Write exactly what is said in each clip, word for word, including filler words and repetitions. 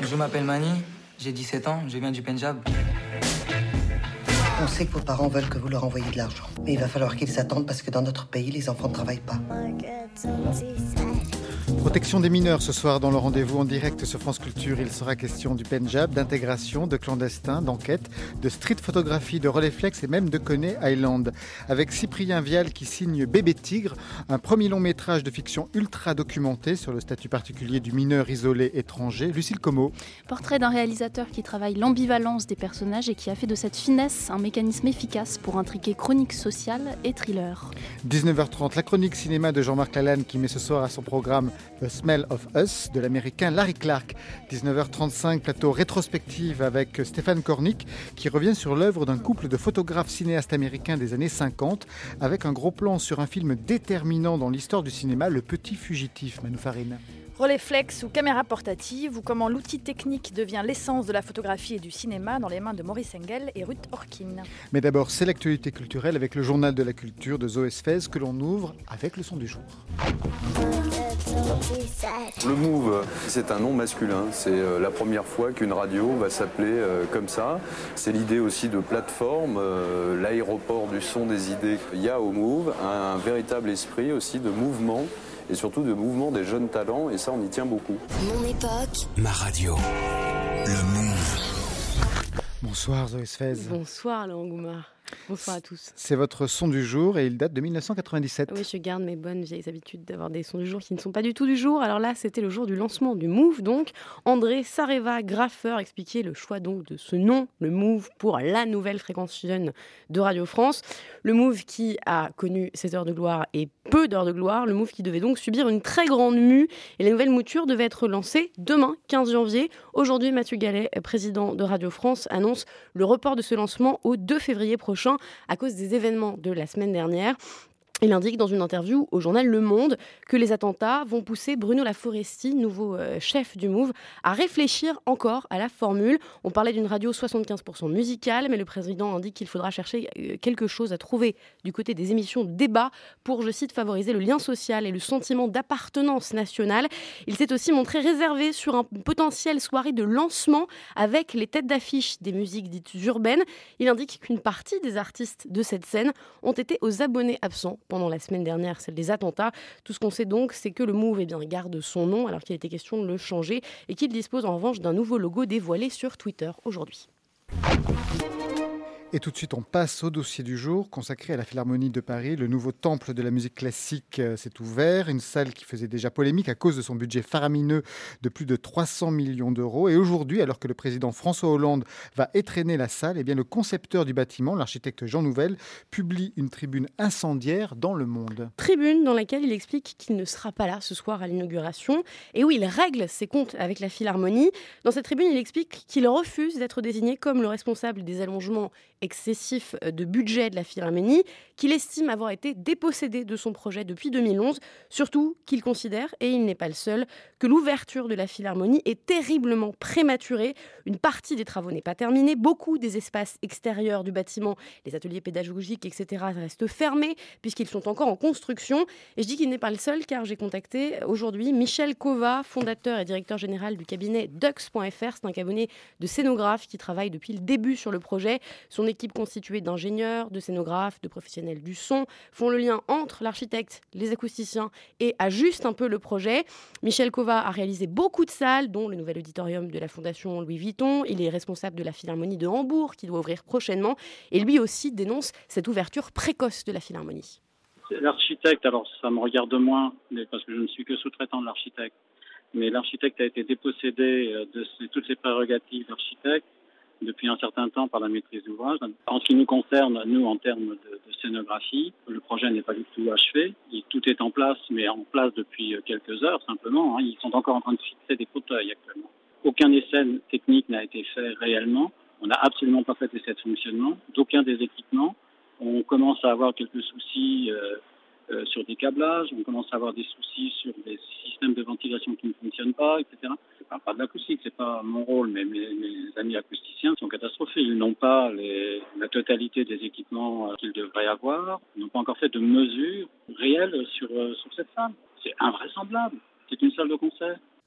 Je m'appelle Mani, j'ai dix-sept ans, je viens du Pendjab. On sait que vos parents veulent que vous leur envoyiez de l'argent. Mais il va falloir qu'ils attendent parce que dans notre pays, les enfants ne travaillent pas. Protection des mineurs ce soir dans le rendez-vous en direct sur France Culture. Il sera question du Pendjab, d'intégration, de clandestins, d'enquête, de street photographie, de Rolleiflex et même de Coney Island. Avec Cyprien Vial qui signe Bébé Tigre, un premier long métrage de fiction ultra documenté sur le statut particulier du mineur isolé étranger. Lucille Como. Portrait d'un réalisateur qui travaille l'ambivalence des personnages et qui a fait de cette finesse un mécanisme efficace pour intriquer chronique sociale et thriller. dix-neuf heures trente, la chronique cinéma de Jean-Marc Lalanne qui met ce soir à son programme The Smell of Us de l'américain Larry Clark. dix-neuf heures trente-cinq, plateau rétrospective avec Stéphane Kornick qui revient sur l'œuvre d'un couple de photographes cinéastes américains des années cinquante avec un gros plan sur un film déterminant dans l'histoire du cinéma, Le Petit Fugitif. Manu Farine. Rolleiflex ou caméra portative, ou comment l'outil technique devient l'essence de la photographie et du cinéma dans les mains de Maurice Engel et Ruth Orkin. Mais d'abord, c'est l'actualité culturelle avec le journal de la culture de Zoé Sfez que l'on ouvre avec le son du jour. Le Move, c'est un nom masculin. C'est la première fois qu'une radio va s'appeler comme ça. C'est l'idée aussi de plateforme, l'aéroport du son des idées. Il y a au Move un véritable esprit aussi de mouvement et surtout de mouvement des jeunes talents, et ça on y tient beaucoup. Mon époque, ma radio, le Move. Bonsoir Zoé Sfez. Bonsoir Laurent Goumard. Bonsoir à tous. C'est votre son du jour et il date de dix-neuf cent quatre-vingt-dix-sept. Oui, je garde mes bonnes vieilles habitudes d'avoir des sons du jour qui ne sont pas du tout du jour. Alors là, c'était le jour du lancement du Move, donc. André Sareva, graffeur, expliquait le choix donc de ce nom, le Move, pour la nouvelle fréquence jeune de Radio France. Le Move qui a connu sept heures de gloire et peu d'heures de gloire. Le Move qui devait donc subir une très grande mue. Et la nouvelle mouture devait être lancée demain, quinze janvier. Aujourd'hui, Mathieu Gallet, président de Radio France, annonce le report de ce lancement au deux février prochain à cause des événements de la semaine dernière. Il indique dans une interview au journal Le Monde que les attentats vont pousser Bruno Laforesti, nouveau euh, chef du Move, à réfléchir encore à la formule. On parlait d'une radio soixante-quinze pour cent musicale, mais le président indique qu'il faudra chercher euh, quelque chose à trouver du côté des émissions de débat pour, je cite, favoriser le lien social et le sentiment d'appartenance nationale. Il s'est aussi montré réservé sur une potentielle soirée de lancement avec les têtes d'affiche des musiques dites urbaines. Il indique qu'une partie des artistes de cette scène ont été aux abonnés absents pendant la semaine dernière, celle des attentats. Tout ce qu'on sait donc, c'est que le Move eh bien, garde son nom alors qu'il était question de le changer et qu'il dispose en revanche d'un nouveau logo dévoilé sur Twitter aujourd'hui. Et tout de suite, on passe au dossier du jour consacré à la Philharmonie de Paris. Le nouveau temple de la musique classique euh, s'est ouvert. Une salle qui faisait déjà polémique à cause de son budget faramineux de plus de trois cents millions d'euros. Et aujourd'hui, alors que le président François Hollande va étrenner la salle, eh bien, le concepteur du bâtiment, l'architecte Jean Nouvel, publie une tribune incendiaire dans Le Monde. Tribune dans laquelle il explique qu'il ne sera pas là ce soir à l'inauguration et où il règle ses comptes avec la Philharmonie. Dans cette tribune, il explique qu'il refuse d'être désigné comme le responsable des allongements excessif de budget de la Philharmonie, qu'il estime avoir été dépossédé de son projet depuis deux mille onze, surtout qu'il considère, et il n'est pas le seul, que l'ouverture de la Philharmonie est terriblement prématurée. Une partie des travaux n'est pas terminée, beaucoup des espaces extérieurs du bâtiment, les ateliers pédagogiques, et cetera, restent fermés puisqu'ils sont encore en construction. Et je dis qu'il n'est pas le seul car j'ai contacté aujourd'hui Michel Kova, fondateur et directeur général du cabinet Dux point F R. C'est un cabinet de scénographes qui travaille depuis le début sur le projet. Son équipe constituée d'ingénieurs, de scénographes, de professionnels du son font le lien entre l'architecte, les acousticiens et ajustent un peu le projet. Michel Kova a réalisé beaucoup de salles, dont le nouvel auditorium de la Fondation Louis Vuitton. Il est responsable de la Philharmonie de Hambourg, qui doit ouvrir prochainement. Et lui aussi dénonce cette ouverture précoce de la Philharmonie. L'architecte, alors ça me regarde moins, parce que je ne suis que sous-traitant de l'architecte, mais l'architecte a été dépossédé de toutes ses prérogatives d'architecte depuis un certain temps par la maîtrise d'ouvrage. En ce qui nous concerne, nous, en termes de, de scénographie, le projet n'est pas du tout achevé. Il, tout est en place, mais en place depuis quelques heures simplement. Hein. Ils sont encore en train de fixer des fauteuils actuellement. Aucun essai technique n'a été fait réellement. On n'a absolument pas fait d'essai de fonctionnement d'aucun des équipements. On commence à avoir quelques soucis euh, euh, sur des câblages, on commence à avoir des soucis sur des systèmes de ventilation qui ne fonctionnent pas, et cetera. Je ne parle pas de l'acoustique, c'est pas mon rôle, mais mes, mes amis acousticiens sont catastrophés. Ils n'ont pas les, la totalité des équipements euh, qu'ils devraient avoir. Ils n'ont pas encore fait de mesures réelles sur, euh, sur cette salle. C'est invraisemblable. C'est une salle de concert.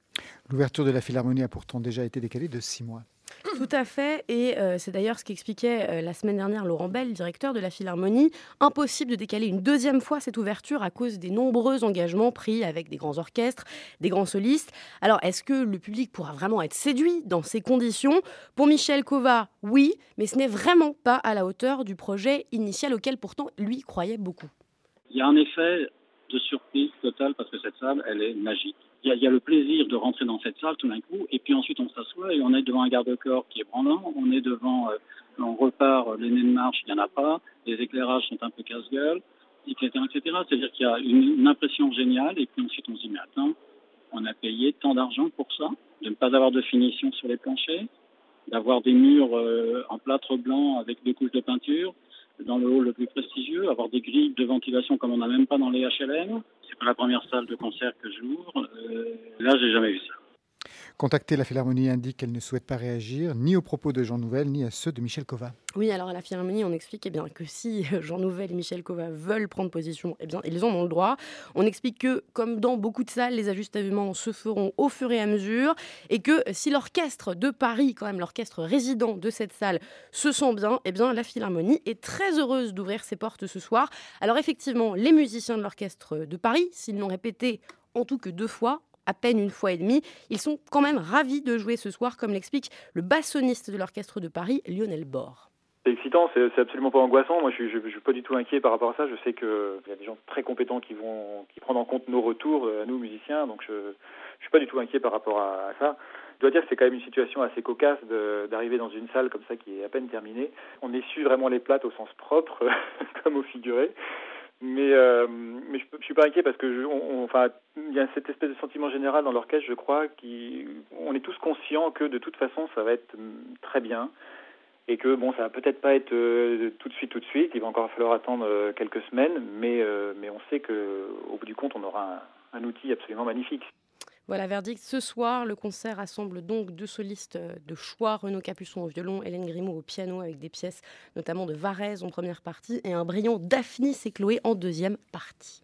L'ouverture de la Philharmonie a pourtant déjà été décalée de six mois. Tout à fait, et euh, c'est d'ailleurs ce qu'expliquait euh, la semaine dernière Laurent Bell, directeur de la Philharmonie. Impossible de décaler une deuxième fois cette ouverture à cause des nombreux engagements pris avec des grands orchestres, des grands solistes. Alors, est-ce que le public pourra vraiment être séduit dans ces conditions ? Pour Michel Kova, oui, mais ce n'est vraiment pas à la hauteur du projet initial auquel pourtant lui croyait beaucoup. Il y a un effet de surprise totale parce que cette salle, elle est magique. Il y, a, il y a le plaisir de rentrer dans cette salle tout d'un coup, et puis ensuite on s'assoit et on est devant un garde-corps qui est branlant, on est devant, euh, on repart, les nez de marche, il n'y en a pas, les éclairages sont un peu casse-gueule, et cetera, et cetera. C'est-à-dire qu'il y a une, une impression géniale, et puis ensuite on se dit, mais attends, on a payé tant d'argent pour ça, de ne pas avoir de finition sur les planchers, d'avoir des murs euh, en plâtre blanc avec deux couches de peinture, dans le hall le plus prestigieux, avoir des grilles de ventilation comme on n'a même pas dans les H L M. C'est pas la première salle de concert que j'ouvre. Euh, là, j'ai jamais vu ça. Contactée, la Philharmonie indique qu'elle ne souhaite pas réagir ni aux propos de Jean Nouvel, ni à ceux de Michel Kova. Oui, alors à la Philharmonie, on explique eh bien, que si Jean Nouvel et Michel Kova veulent prendre position, eh bien, ils en ont le droit. On explique que, comme dans beaucoup de salles, les ajustements se feront au fur et à mesure, et que si l'orchestre de Paris, quand même l'orchestre résident de cette salle, se sent bien, eh bien, la Philharmonie est très heureuse d'ouvrir ses portes ce soir. Alors effectivement, les musiciens de l'orchestre de Paris, s'ils l'ont répété en tout que deux fois, à peine une fois et demie, ils sont quand même ravis de jouer ce soir, comme l'explique le bassoniste de l'orchestre de Paris, Lionel Bord. C'est excitant, c'est, c'est absolument pas angoissant. Moi, je suis, je, je suis pas du tout inquiet par rapport à ça. Je sais qu'il y a des gens très compétents qui vont qui prennent en compte nos retours, à nous musiciens, donc je, je suis pas du tout inquiet par rapport à, à ça. Je dois dire que c'est quand même une situation assez cocasse de, d'arriver dans une salle comme ça qui est à peine terminée. On essuie vraiment les plates au sens propre, comme au figuré. Mais, euh, mais je, je suis pas inquiet parce que je, on, on, enfin, il y a cette espèce de sentiment général dans l'orchestre, je crois, qui, on est tous conscients que de toute façon ça va être très bien et que bon, ça va peut-être pas être euh, tout de suite, tout de suite. Il va encore falloir attendre euh, quelques semaines, mais euh, mais on sait que au bout du compte, on aura un, un outil absolument magnifique. Voilà, verdict ce soir. Le concert rassemble donc deux solistes de choix, Renaud Capuçon au violon, Hélène Grimaud au piano, avec des pièces notamment de Varèse en première partie et un brillant Daphnis et Chloé en deuxième partie.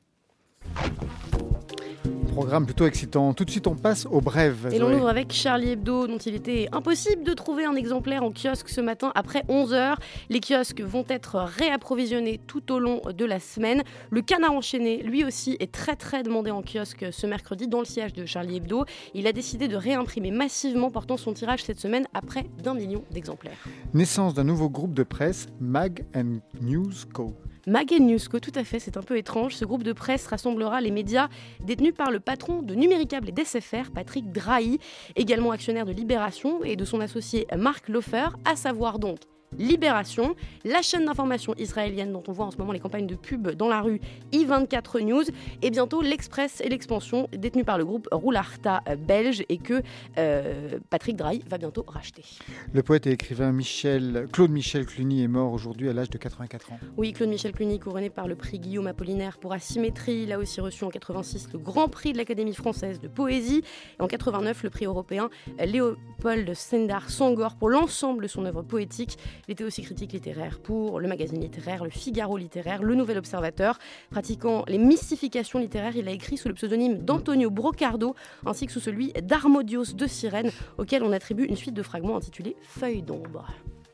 Programme plutôt excitant. Tout de suite, on passe aux brèves. Et l'on ouvre avec Charlie Hebdo, dont il était impossible de trouver un exemplaire en kiosque ce matin après onze heures. Les kiosques vont être réapprovisionnés tout au long de la semaine. Le Canard enchaîné, lui aussi, est très très demandé en kiosque ce mercredi dans le sillage de Charlie Hebdo. Il a décidé de réimprimer massivement, portant son tirage cette semaine à près d'un million d'exemplaires. Naissance d'un nouveau groupe de presse, Mag and News Co. Mag and News Co, tout à fait, c'est un peu étrange. Ce groupe de presse rassemblera les médias détenus par le patron de Numéricable et d'S F R, Patrick Drahi, également actionnaire de Libération, et de son associé Marc Lofer, à savoir donc Libération, la chaîne d'information israélienne dont on voit en ce moment les campagnes de pub dans la rue, I vingt-quatre News, et bientôt l'Express et l'Expansion, détenus par le groupe Roularta belge, et que euh, Patrick Drahi va bientôt racheter. Le poète et écrivain Michel, Claude Michel Cluny est mort aujourd'hui à l'âge de quatre-vingt-quatre ans. Oui, Claude Michel Cluny, couronné par le prix Guillaume Apollinaire pour Asymétrie. Il a aussi reçu en quatre-vingt-six le Grand Prix de l'Académie française de poésie, et en quatre-vingt-neuf le prix européen Léopold Sédar Senghor pour l'ensemble de son œuvre poétique. Il était aussi critique littéraire pour le magazine littéraire, le Figaro littéraire, le Nouvel Observateur. Pratiquant les mystifications littéraires, il a écrit sous le pseudonyme d'Antonio Brocardo, ainsi que sous celui d'Harmodios de Cyrène, auquel on attribue une suite de fragments intitulés Feuilles d'ombre.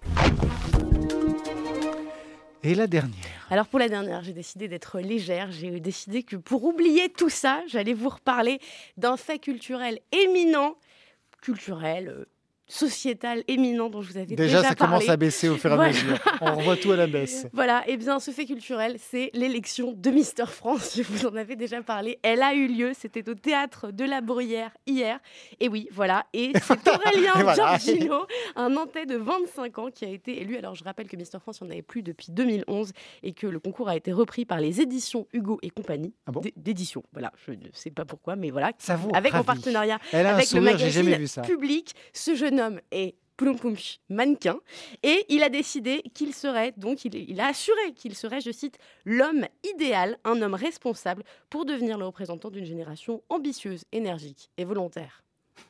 Et la dernière. Alors pour la dernière, j'ai décidé d'être légère. J'ai décidé que pour oublier tout ça, j'allais vous reparler d'un fait culturel éminent, culturel, euh, sociétal éminent dont je vous avais déjà, déjà parlé. Déjà, ça commence à baisser au fur et à voilà. mesure. On revoit tout à la baisse. Voilà, et bien ce fait culturel, c'est l'élection de Mister France. Je vous en avais déjà parlé. Elle a eu lieu, c'était au Théâtre de la Bruyère hier. Et oui, voilà, et c'est Aurélien et voilà. Giorgino, un Nantais de vingt-cinq ans qui a été élu. Alors je rappelle que Mister France, il n'y en avait plus depuis deux mille onze et que le concours a été repris par les éditions Hugo et compagnie. Ah bon d'édition, voilà, je ne sais pas pourquoi, mais voilà. Ça vaut avec ravi. En partenariat Elle a avec un sourire, le magazine j'ai jamais vu ça. Public. Ce jeune homme est Ploum Poumch, mannequin, et il a décidé qu'il serait, donc il, il a assuré qu'il serait, je cite, l'homme idéal, un homme responsable pour devenir le représentant d'une génération ambitieuse, énergique et volontaire.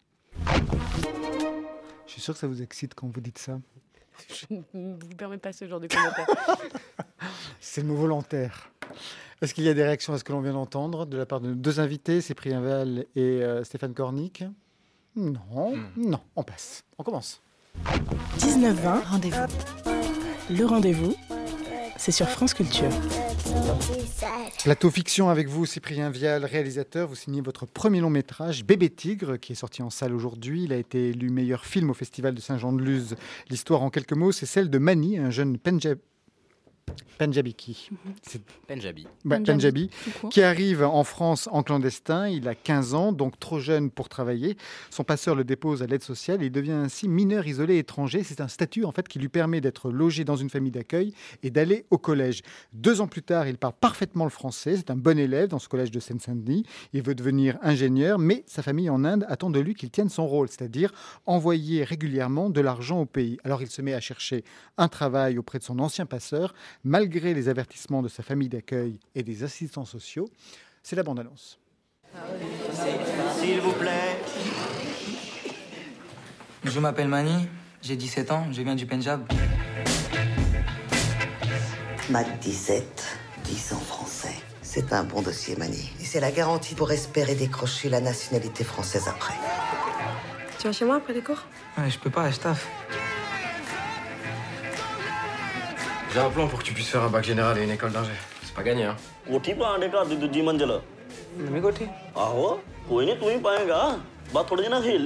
Je suis sûr que ça vous excite quand vous dites ça. Je ne vous permets pas ce genre de commentaire. C'est le mot volontaire. Est-ce qu'il y a des réactions à ce que l'on vient d'entendre de la part de nos deux invités, Cyprien Val et euh, Stéphane Cornic ? Non, mmh. non, on passe. On commence. dix-neuf vingt, rendez-vous. Le rendez-vous, c'est sur France Culture. Plateau fiction avec vous, Cyprien Vial, réalisateur. Vous signez votre premier long métrage, Bébé Tigre, qui est sorti en salle aujourd'hui. Il a été élu meilleur film au Festival de Saint-Jean-de-Luz. L'histoire, en quelques mots, c'est celle de Mani, un jeune Pendjab... Pendjabi qui c'est... Pendjabi. Ouais, Pendjabi, qui arrive en France en clandestin. Il a quinze ans, donc trop jeune pour travailler. Son passeur le dépose à l'aide sociale et il devient ainsi mineur isolé étranger. C'est un statut en fait qui lui permet d'être logé dans une famille d'accueil et d'aller au collège. Deux ans plus tard, il parle parfaitement le français. C'est un bon élève dans ce collège de Seine-Saint-Denis. Il veut devenir ingénieur, mais sa famille en Inde attend de lui qu'il tienne son rôle, c'est-à-dire envoyer régulièrement de l'argent au pays. Alors il se met à chercher un travail auprès de son ancien passeur, malgré les avertissements de sa famille d'accueil et des assistants sociaux. C'est la bande-annonce. S'il vous plaît. Je m'appelle Mani, j'ai dix-sept ans, je viens du Pendjab. Math dix-sept, dix ans français. C'est un bon dossier, Mani. Et c'est la garantie pour espérer décrocher la nationalité française après. Tu vas chez moi après les cours ? Ouais, je peux pas, je taffe. J'ai un plan pour que tu puisses faire un bac général et une école d'ingé. C'est pas gagné, hein. Mais côté. Ah ouais? कोई नहीं तू ही पाएगा बात थोड़ी ना खेल.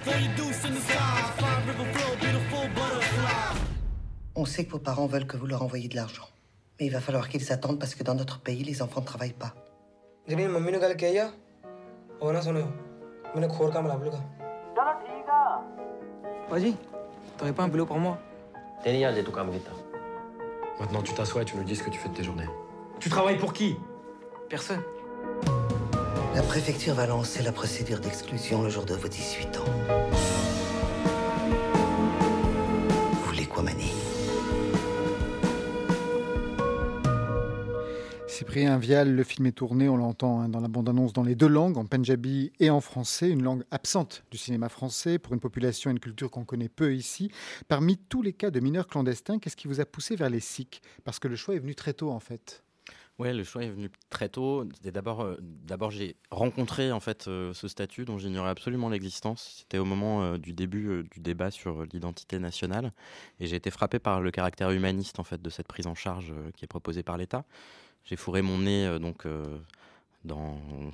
On sait que vos parents veulent que vous leur envoyiez de l'argent. Mais il va falloir qu'ils attendent parce que dans notre pays, les enfants ne travaillent pas. जब मेरी मम्मी ने गल किया और ना सुनो मैंने खोर काम लाभ लगा. चलो ठीक है. Vas-y, t'aurais pas un boulot pour moi? T'es lié, j'ai tout comme vite. Maintenant, tu t'assois et tu nous dis ce que tu fais de tes journées. Tu travailles pour qui? Personne. La préfecture va lancer la procédure d'exclusion le jour de vos dix-huit ans. Vous voulez quoi, Mani? Cyprien Vial, le film est tourné, on l'entend hein, dans la bande-annonce, dans les deux langues, en pendjabi et en français, une langue absente du cinéma français pour une population et une culture qu'on connaît peu ici. Parmi tous les cas de mineurs clandestins, qu'est-ce qui vous a poussé vers les Sikhs? Parce que le choix est venu très tôt en fait. Ouais, le choix est venu très tôt. C'était d'abord, euh, d'abord j'ai rencontré en fait euh, ce statut dont j'ignorais absolument l'existence. C'était au moment euh, du début euh, du débat sur l'identité nationale, et j'ai été frappé par le caractère humaniste en fait de cette prise en charge euh, qui est proposée par l'État. J'ai fourré mon nez euh, donc euh, dans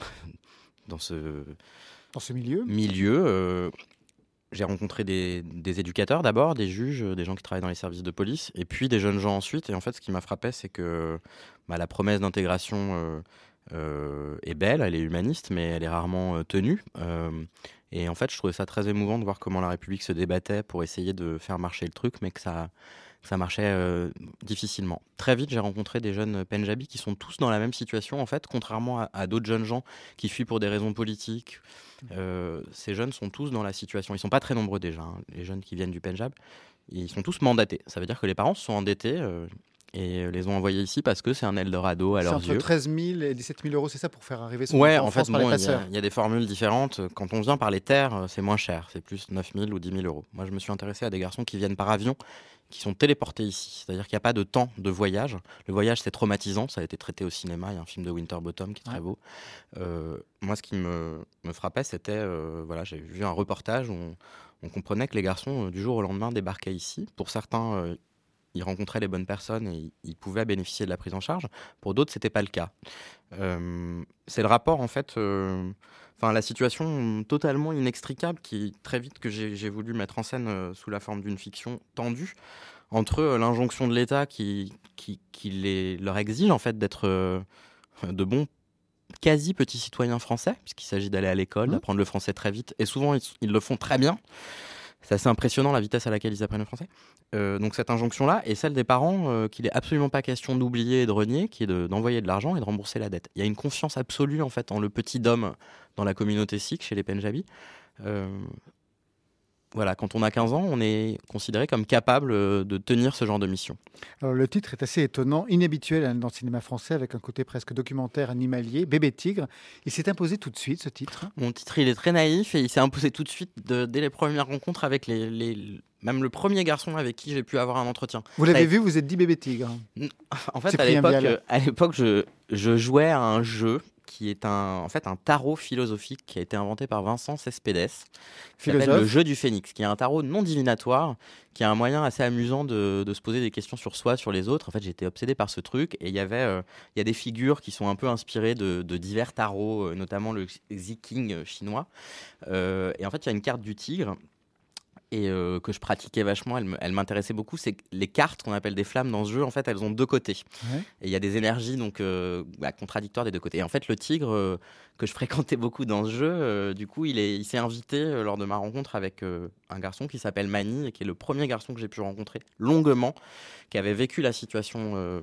dans ce dans ce milieu. Milieu. Euh, j'ai rencontré des, des éducateurs d'abord, des juges, des gens qui travaillent dans les services de police, et puis des jeunes gens ensuite. Et en fait, ce qui m'a frappé, c'est que bah, la promesse d'intégration euh, euh, est belle, elle est humaniste, mais elle est rarement euh, tenue. Euh, et en fait, je trouvais ça très émouvant de voir comment la République se débattait pour essayer de faire marcher le truc, mais que ça ça marchait euh, difficilement. Très vite, j'ai rencontré des jeunes Pendjabis qui sont tous dans la même situation, en fait, contrairement à, à d'autres jeunes gens qui fuient pour des raisons politiques. Euh, ces jeunes sont tous dans la situation. Ils ne sont pas très nombreux déjà, hein, les jeunes qui viennent du Pendjab. Ils sont tous mandatés. Ça veut dire que les parents se sont endettés euh, et les ont envoyés ici parce que c'est un Eldorado à leurs yeux. C'est entre treize mille et dix-sept mille euros, c'est ça, pour faire arriver son ouais, enfant en, en France fait, par bon, les il passeurs. y, y a des formules différentes. Quand on vient par les terres, c'est moins cher. C'est plus neuf mille ou dix mille euros. Moi, je me suis intéressé à des garçons qui viennent par avion, qui sont téléportés ici. C'est-à-dire qu'il n'y a pas de temps de voyage. Le voyage, c'est traumatisant. Ça a été traité au cinéma. Il y a un film de Winterbottom qui est très beau. Euh, moi, ce qui me, me frappait, c'était... Euh, voilà, j'ai vu un reportage où on, on comprenait que les garçons, euh, du jour au lendemain, débarquaient ici. Pour certains, euh, ils rencontraient les bonnes personnes et ils, ils pouvaient bénéficier de la prise en charge. Pour d'autres, ce n'était pas le cas. Euh, c'est le rapport, en fait... Euh, Enfin, la situation totalement inextricable qui, très vite, que j'ai, j'ai voulu mettre en scène euh, sous la forme d'une fiction tendue, entre euh, l'injonction de l'État qui, qui, qui les, leur exige en fait d'être euh, de bons quasi petits citoyens français, puisqu'il s'agit d'aller à l'école, mmh. d'apprendre le français très vite, et souvent ils, ils le font très bien. C'est assez impressionnant la vitesse à laquelle ils apprennent le français. Euh, donc cette injonction-là est celle des parents euh, qu'il n'est absolument pas question d'oublier et de renier, qui est de, d'envoyer de l'argent et de rembourser la dette. Il y a une confiance absolue en fait en le petit Dom dans la communauté sikh chez les Pendjabis. Euh, voilà, quand on a quinze ans, on est considéré comme capable de tenir ce genre de mission. Alors, le titre est assez étonnant, inhabituel hein, dans le cinéma français, avec un côté presque documentaire animalier, Bébé Tigre. Il s'est imposé tout de suite, ce titre. Mon titre, il est très naïf et il s'est imposé tout de suite de, dès les premières rencontres avec les, les, même le premier garçon avec qui j'ai pu avoir un entretien. Vous l'avez Ça vu, vous êtes dit Bébé Tigre. En fait, à l'époque, à l'époque je, je jouais à un jeu qui est un, en fait un tarot philosophique qui a été inventé par Vincent Cespedes, qui Philosophe. s'appelle le jeu du phénix, qui est un tarot non divinatoire, qui est un moyen assez amusant de, de se poser des questions sur soi, sur les autres. En fait, j'étais obsédé par ce truc, et il y avait, euh, il y a des figures qui sont un peu inspirées de, de divers tarots, euh, notamment le Ziqing chinois. Euh, et en fait, il y a une carte du tigre. Et euh, que je pratiquais vachement, elle, me, elle m'intéressait beaucoup. C'est que les cartes qu'on appelle des flammes dans ce jeu, en fait, elles ont deux côtés. Ouais. Et il y a des énergies donc euh, bah, contradictoires des deux côtés. Et en fait, le tigre euh, que je fréquentais beaucoup dans ce jeu, euh, du coup, il, est, il s'est invité euh, lors de ma rencontre avec euh, un garçon qui s'appelle Mani, et qui est le premier garçon que j'ai pu rencontrer longuement, qui avait vécu la situation euh,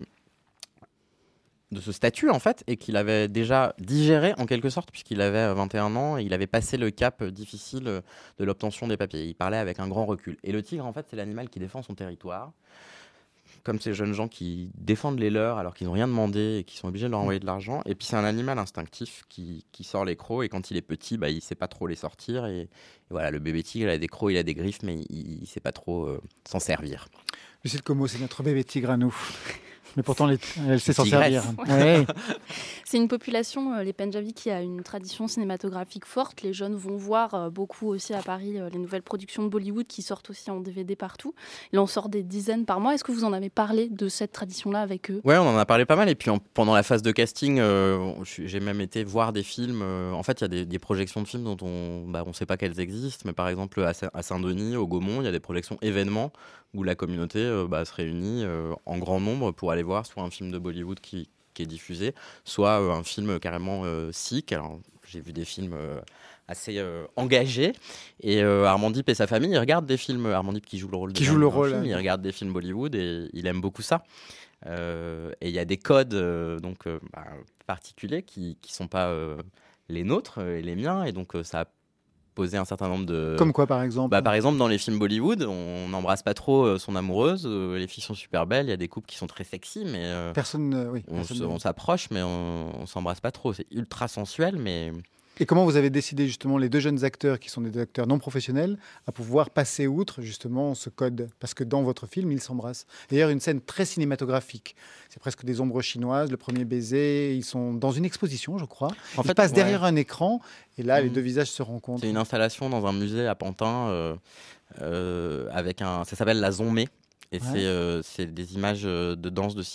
de ce statut, en fait, et qu'il avait déjà digéré, en quelque sorte, puisqu'il avait vingt et un ans, et il avait passé le cap difficile de l'obtention des papiers. Il parlait avec un grand recul. Et le tigre, en fait, c'est l'animal qui défend son territoire, comme ces jeunes gens qui défendent les leurs alors qu'ils n'ont rien demandé et qui sont obligés de leur envoyer de l'argent. Et puis, c'est un animal instinctif qui, qui sort les crocs, et quand il est petit, bah, il ne sait pas trop les sortir. Et, et voilà, le bébé tigre, il a des crocs, il a des griffes, mais il ne sait pas trop euh, s'en servir. Lucille Como, c'est notre bébé tigre à nous. Mais pourtant, les, elle sait s'en Tigresse. servir. Ouais. C'est une population, euh, les Pendjabi, qui a une tradition cinématographique forte. Les jeunes vont voir euh, beaucoup aussi à Paris euh, les nouvelles productions de Bollywood qui sortent aussi en D V D partout. Il en sort des dizaines par mois. Est-ce que vous en avez parlé de cette tradition-là avec eux ? Ouais, on en a parlé pas mal. Et puis en- pendant la phase de casting, euh, je- j'ai même été voir des films. euh, en fait, il y a des, des projections de films dont on bah, on sait pas qu'elles existent. Mais par exemple, à, Sa- à Saint-Denis, au Gaumont, il y a des projections événements où la communauté euh, bah, se réunit euh, en grand nombre pour aller voir soit un film de Bollywood qui, qui est diffusé, soit euh, un film carrément euh, sikh. Alors, j'ai vu des films euh, assez euh, engagés. Et euh, Armandip et sa famille, ils regardent des films. Armandip qui joue le rôle de Qui joue le dans rôle, film, ouais. il regarde des films Bollywood et il aime beaucoup ça. Euh, et il y a des codes euh, donc euh, bah, particuliers qui qui sont pas euh, les nôtres euh, et les miens, et donc euh, ça a posé un certain nombre de Comme quoi, par exemple bah, par exemple, dans les films Bollywood, on n'embrasse pas trop euh, son amoureuse. euh, les filles sont super belles, il y a des couples qui sont très sexy, mais euh, Personne, euh, oui, on, personne se- ne- on s'approche, mais on, on s'embrasse pas trop. C'est ultra sensuel, mais Et comment vous avez décidé justement, les deux jeunes acteurs qui sont des acteurs non professionnels, à pouvoir passer outre justement ce code ? Parce que dans votre film, ils s'embrassent. D'ailleurs, une scène très cinématographique. C'est presque des ombres chinoises, le premier baiser. Ils sont dans une exposition, je crois. En ils fait, passent ouais. derrière un écran et là, les Mhm. deux visages se rencontrent. c'est une installation dans un musée à Pantin euh, euh, avec un. Ça s'appelle la Zombie. Et Ouais. c'est euh, c'est des images euh, de danse de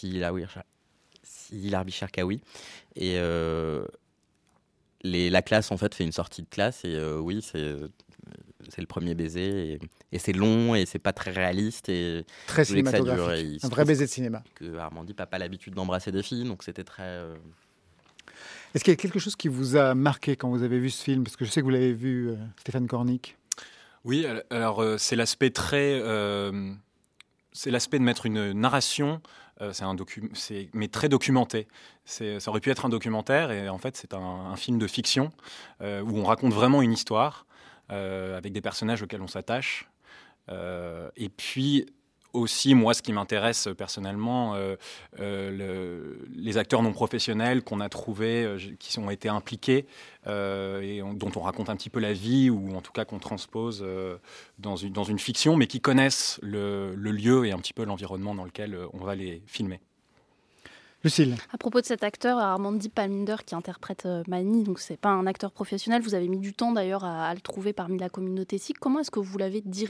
Silarbi Cherkaoui. Et euh, les, la classe, en fait, fait une sortie de classe. Et euh, oui, c'est euh, c'est le premier baiser. Et, et c'est long et c'est pas très réaliste. Et Très je voulais que ça dure. cinématographique. Et il se Un vrai trouve baiser de cinéma. Que Armandip n'a pas l'habitude d'embrasser des filles. Donc c'était très. euh, Est-ce qu'il y a quelque chose qui vous a marqué quand vous avez vu ce film ? Parce que je sais que vous l'avez vu, euh, Stéphane Cornic. Oui, al- alors euh, c'est l'aspect très, euh, c'est l'aspect de mettre une narration, euh, c'est un docu, c'est mais très documenté. C'est, ça aurait pu être un documentaire et en fait c'est un, un film de fiction euh, où on raconte vraiment une histoire euh, avec des personnages auxquels on s'attache. Euh, et puis aussi, moi, ce qui m'intéresse personnellement, euh, euh, le, les acteurs non professionnels qu'on a trouvés, euh, qui ont été impliqués euh, et on- dont on raconte un petit peu la vie, ou en tout cas qu'on transpose euh, dans, une, dans une fiction, mais qui connaissent le, le lieu et un petit peu l'environnement dans lequel euh, on va les filmer. Lucille. À propos de cet acteur, Armandip Palminder, qui interprète euh, Mani, donc c'est pas un acteur professionnel, vous avez mis du temps d'ailleurs à, à le trouver parmi la communauté sikh. Comment est-ce que vous l'avez dirigé ?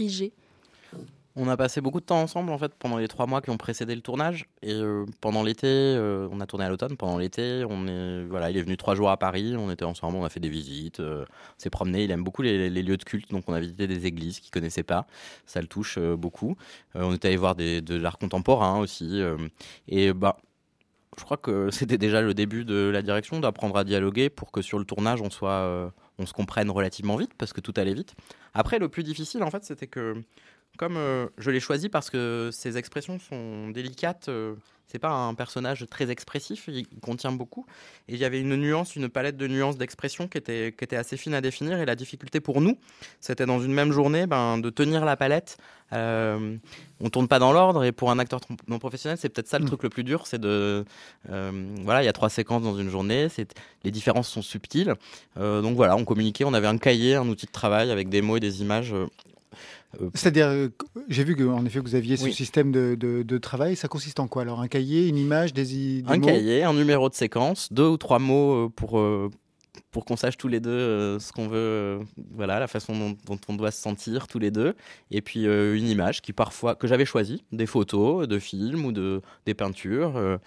On a passé beaucoup de temps ensemble en fait pendant les trois mois qui ont précédé le tournage, et euh, pendant l'été, euh, on a tourné à l'automne. Pendant l'été, on est voilà, il est venu trois jours à Paris, on était ensemble, on a fait des visites, euh, on s'est promené. Il aime beaucoup les, les lieux de culte, donc on a visité des églises qu'il connaissait pas. Ça le touche euh, beaucoup. Euh, on est allé voir des, de l'art contemporain aussi, euh, et bah. Je crois que c'était déjà le début de la direction, d'apprendre à dialoguer pour que sur le tournage, on, soit, euh, on se comprenne relativement vite, parce que tout allait vite. Après, le plus difficile, en fait, c'était que, comme euh, je l'ai choisi parce que ses expressions sont délicates, euh, c'est pas un personnage très expressif, il contient beaucoup. Et il y avait une nuance, une palette de nuances d'expression qui était, qui était assez fine à définir. Et la difficulté pour nous, c'était dans une même journée ben, de tenir la palette. Euh, on tourne pas dans l'ordre, et pour un acteur non professionnel, c'est peut-être ça le Mmh. truc le plus dur, c'est de euh, voilà, il y a trois séquences dans une journée, c'est, les différences sont subtiles. Euh, donc voilà, on communiquait, on avait un cahier, un outil de travail avec des mots et des images. Euh, Euh, C'est-à-dire, euh, j'ai vu qu'en effet vous aviez ce oui. système de, de, de travail. Ça consiste en quoi alors? Un cahier, une image, des, des un mots? cahier, un numéro de séquence, deux ou trois mots pour euh, pour qu'on sache tous les deux euh, ce qu'on veut, euh, voilà, la façon dont, dont on doit se sentir tous les deux, et puis euh, une image qui parfois que j'avais choisie, des photos de films ou de des peintures, euh,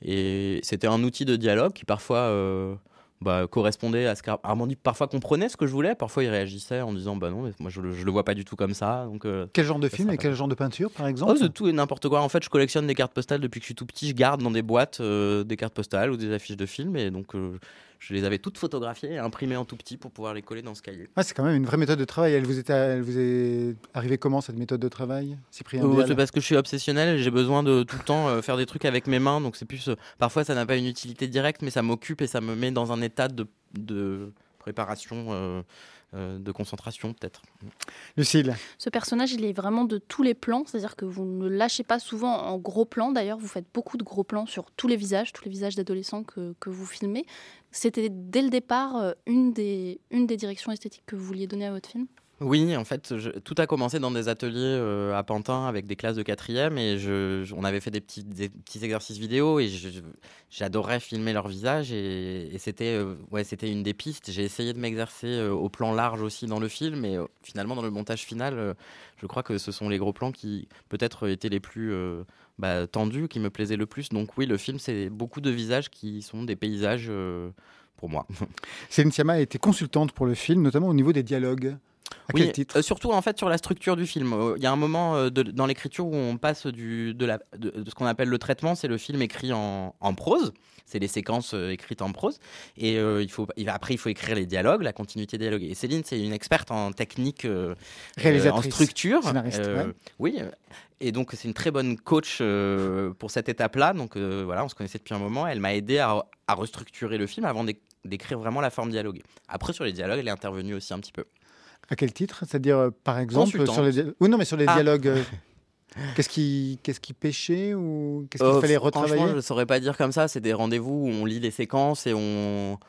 et c'était un outil de dialogue qui parfois euh, bah, correspondait à ce qu'Armandi parfois comprenait ce que je voulais, parfois il réagissait en disant bah non mais moi je, je le vois pas du tout comme ça, donc euh, quel genre de film et quel genre de peinture par exemple? Oh, de tout et n'importe quoi. En fait je collectionne des cartes postales depuis que je suis tout petit, je garde dans des boîtes euh, des cartes postales ou des affiches de films, et donc euh, je les avais toutes photographiées et imprimées en tout petit pour pouvoir les coller dans ce cahier. Ah, c'est quand même une vraie méthode de travail. Elle vous est, elle vous est arrivée comment cette méthode de travail, Cyprien euh, Vial? C'est parce que je suis obsessionnel et j'ai besoin de tout le temps euh, faire des trucs avec mes mains, donc c'est plus euh, parfois ça n'a pas une utilité directe, mais ça m'occupe et ça me met dans un état de, de préparation, euh, euh, de concentration peut-être. Lucille. Ce personnage, il est vraiment de tous les plans, c'est-à-dire que vous ne le lâchez pas souvent en gros plans. D'ailleurs, vous faites beaucoup de gros plans sur tous les visages, tous les visages d'adolescents que, que vous filmez. C'était dès le départ euh, une, des, une des directions esthétiques que vous vouliez donner à votre film? Oui, en fait, je, tout a commencé dans des ateliers euh, à Pantin avec des classes de quatrième, et je, je, on avait fait des petits, des petits exercices vidéo, et je, je, j'adorais filmer leur visage, et, et c'était, euh, ouais, c'était une des pistes. J'ai essayé de m'exercer euh, au plan large aussi dans le film, et euh, finalement dans le montage final, euh, je crois que ce sont les gros plans qui peut-être étaient les plus euh, bah, tendus, qui me plaisaient le plus. Donc oui, le film, c'est beaucoup de visages qui sont des paysages euh, pour moi. Céline Sciamma a été consultante pour le film, notamment au niveau des dialogues. À oui, quel titre? euh, surtout en fait sur la structure du film. Il euh, y a un moment euh, de, dans l'écriture où on passe du, de, la, de, de ce qu'on appelle le traitement, c'est le film écrit en, en prose, c'est les séquences euh, écrites en prose, et euh, il faut, il, après il faut écrire les dialogues, la continuité des dialogues. Et Céline, c'est une experte en technique, euh, réalisatrice, euh, en structure. Scénariste, euh, ouais. Oui, et donc c'est une très bonne coach euh, pour cette étape-là. Donc euh, voilà, on se connaissait depuis un moment. Elle m'a aidé à, à restructurer le film avant d'écrire vraiment la forme dialoguée. Après sur les dialogues, elle est intervenue aussi un petit peu. À quel titre? C'est-à-dire, euh, par exemple, sur les, dia- oui, non, mais sur les ah. dialogues, euh, qu'est-ce qui, qu'est-ce qui pêchait ou qu'est-ce qu'il euh, fallait retravailler? Franchement, je ne saurais pas dire comme ça. C'est des rendez-vous où on lit les séquences et on...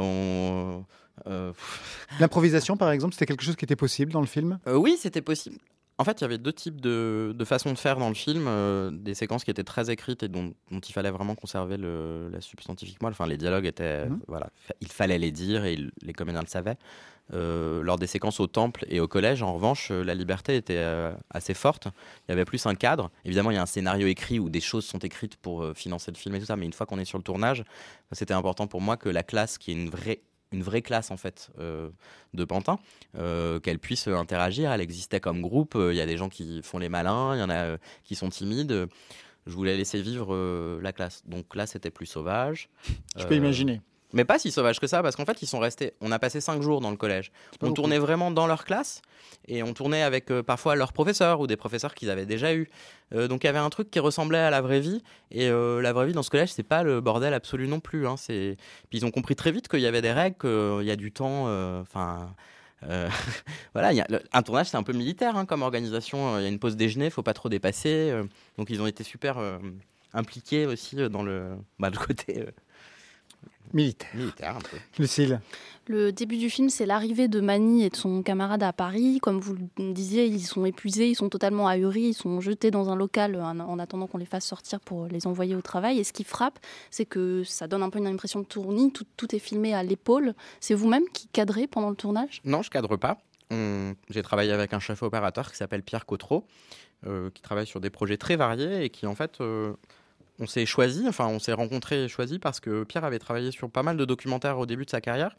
on euh... L'improvisation, par exemple, c'était quelque chose qui était possible dans le film? euh, Oui, c'était possible. En fait, il y avait deux types de, de façons de faire dans le film. Euh, des séquences qui étaient très écrites et dont, dont il fallait vraiment conserver le, la substantifique moelle. Enfin, les dialogues étaient... Mmh. Voilà, il fallait les dire et il, les comédiens le savaient. Euh, lors des séquences au temple et au collège, en revanche, euh, la liberté était euh, assez forte. Il y avait plus un cadre. Évidemment, il y a un scénario écrit où des choses sont écrites pour euh, financer le film et tout ça. Mais une fois qu'on est sur le tournage, c'était important pour moi que la classe, qui est une vraie... une vraie classe en fait euh, de Pantin, euh, qu'elle puisse interagir. Elle existait comme groupe. Il euh, y a des gens qui font les malins, il y en a euh, qui sont timides. Je voulais laisser vivre euh, la classe. Donc là, c'était plus sauvage. Je peux euh, imaginer. Mais pas si sauvage que ça, parce qu'en fait, ils sont restés. On a passé cinq jours dans le collège. On tournait vraiment dans leur classe, et on tournait avec euh, parfois leurs professeurs ou des professeurs qu'ils avaient déjà eus. Euh, donc il y avait un truc qui ressemblait à la vraie vie, et euh, la vraie vie dans ce collège, c'est pas le bordel absolu non plus. Hein. C'est... Puis ils ont compris très vite qu'il y avait des règles, qu'il y a du temps. Enfin. Euh, euh, voilà, y a le, un tournage, c'est un peu militaire hein, comme organisation. Il y a une pause déjeuner, faut pas trop dépasser. Euh, donc ils ont été super euh, impliqués aussi dans le, bah, le côté. Euh, Militaire. Militaire, un peu. Lucille. Le début du film, c'est l'arrivée de Mani et de son camarade à Paris. Comme vous le disiez, ils sont épuisés, ils sont totalement ahuris, ils sont jetés dans un local en, en attendant qu'on les fasse sortir pour les envoyer au travail. Et ce qui frappe, c'est que ça donne un peu une impression de tournis. Tout, tout est filmé à l'épaule. C'est vous-même qui cadrez pendant le tournage? Non, je cadre pas. On... J'ai travaillé avec un chef opérateur qui s'appelle Pierre Cotreau, euh, qui travaille sur des projets très variés et qui, en fait... Euh... On s'est choisi, enfin on s'est rencontrés et choisi parce que Pierre avait travaillé sur pas mal de documentaires au début de sa carrière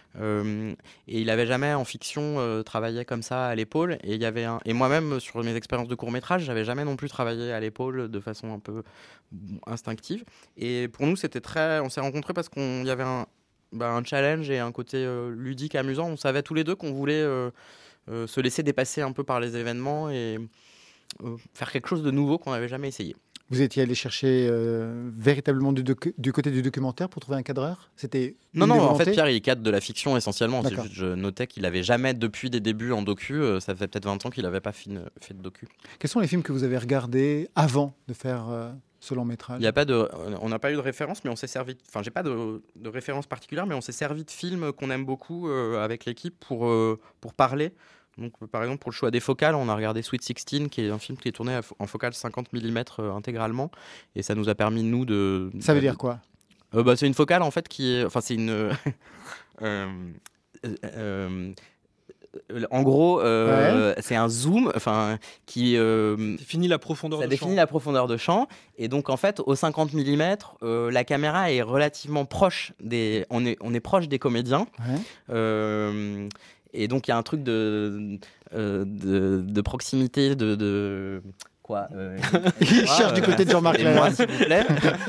euh, et il avait jamais en fiction euh, travaillé comme ça à l'épaule, et il y avait un... et moi-même sur mes expériences de court-métrage, j'avais jamais non plus travaillé à l'épaule de façon un peu instinctive, et pour nous c'était très, on s'est rencontrés parce qu'il y avait un, bah, un challenge et un côté euh, ludique, amusant. On savait tous les deux qu'on voulait euh, euh, se laisser dépasser un peu par les événements et euh, faire quelque chose de nouveau qu'on n'avait jamais essayé. Vous étiez allé chercher euh, véritablement du, docu- du côté du documentaire pour trouver un cadreur? C'était Non, non, en fait, Pierre, il cadre de la fiction essentiellement. D'accord. Je notais qu'il n'avait jamais, depuis des débuts en docu, euh, ça fait peut-être vingt ans qu'il n'avait pas fait, une, fait de docu. Quels sont les films que vous avez regardés avant de faire euh, ce long métrage? Il y a pas de, on n'a pas eu de référence, mais on s'est servi... Enfin, j'ai pas de, de référence particulière, mais on s'est servi de films qu'on aime beaucoup euh, avec l'équipe pour, euh, pour parler Donc, par exemple, pour le choix des focales, on a regardé Sweet sixteen, qui est un film qui est tourné en focale cinquante millimètres euh, intégralement. Et ça nous a permis, nous, de... Ça veut dire quoi euh, bah, C'est une focale, en fait, qui est... Enfin, c'est une... euh, euh, euh, en gros, euh, ouais. c'est un zoom, enfin, qui euh, définit la profondeur ça de définit champ. la profondeur de champ. Et donc, en fait, au cinquante millimètres, euh, la caméra est relativement proche des, on est, on est proche des comédiens. Ouais. Euh, et donc, il y a un truc de, euh, de, de proximité, de, de quoi euh, Il cherche euh, du côté de Jean-Marc Moi, s'il vous plaît.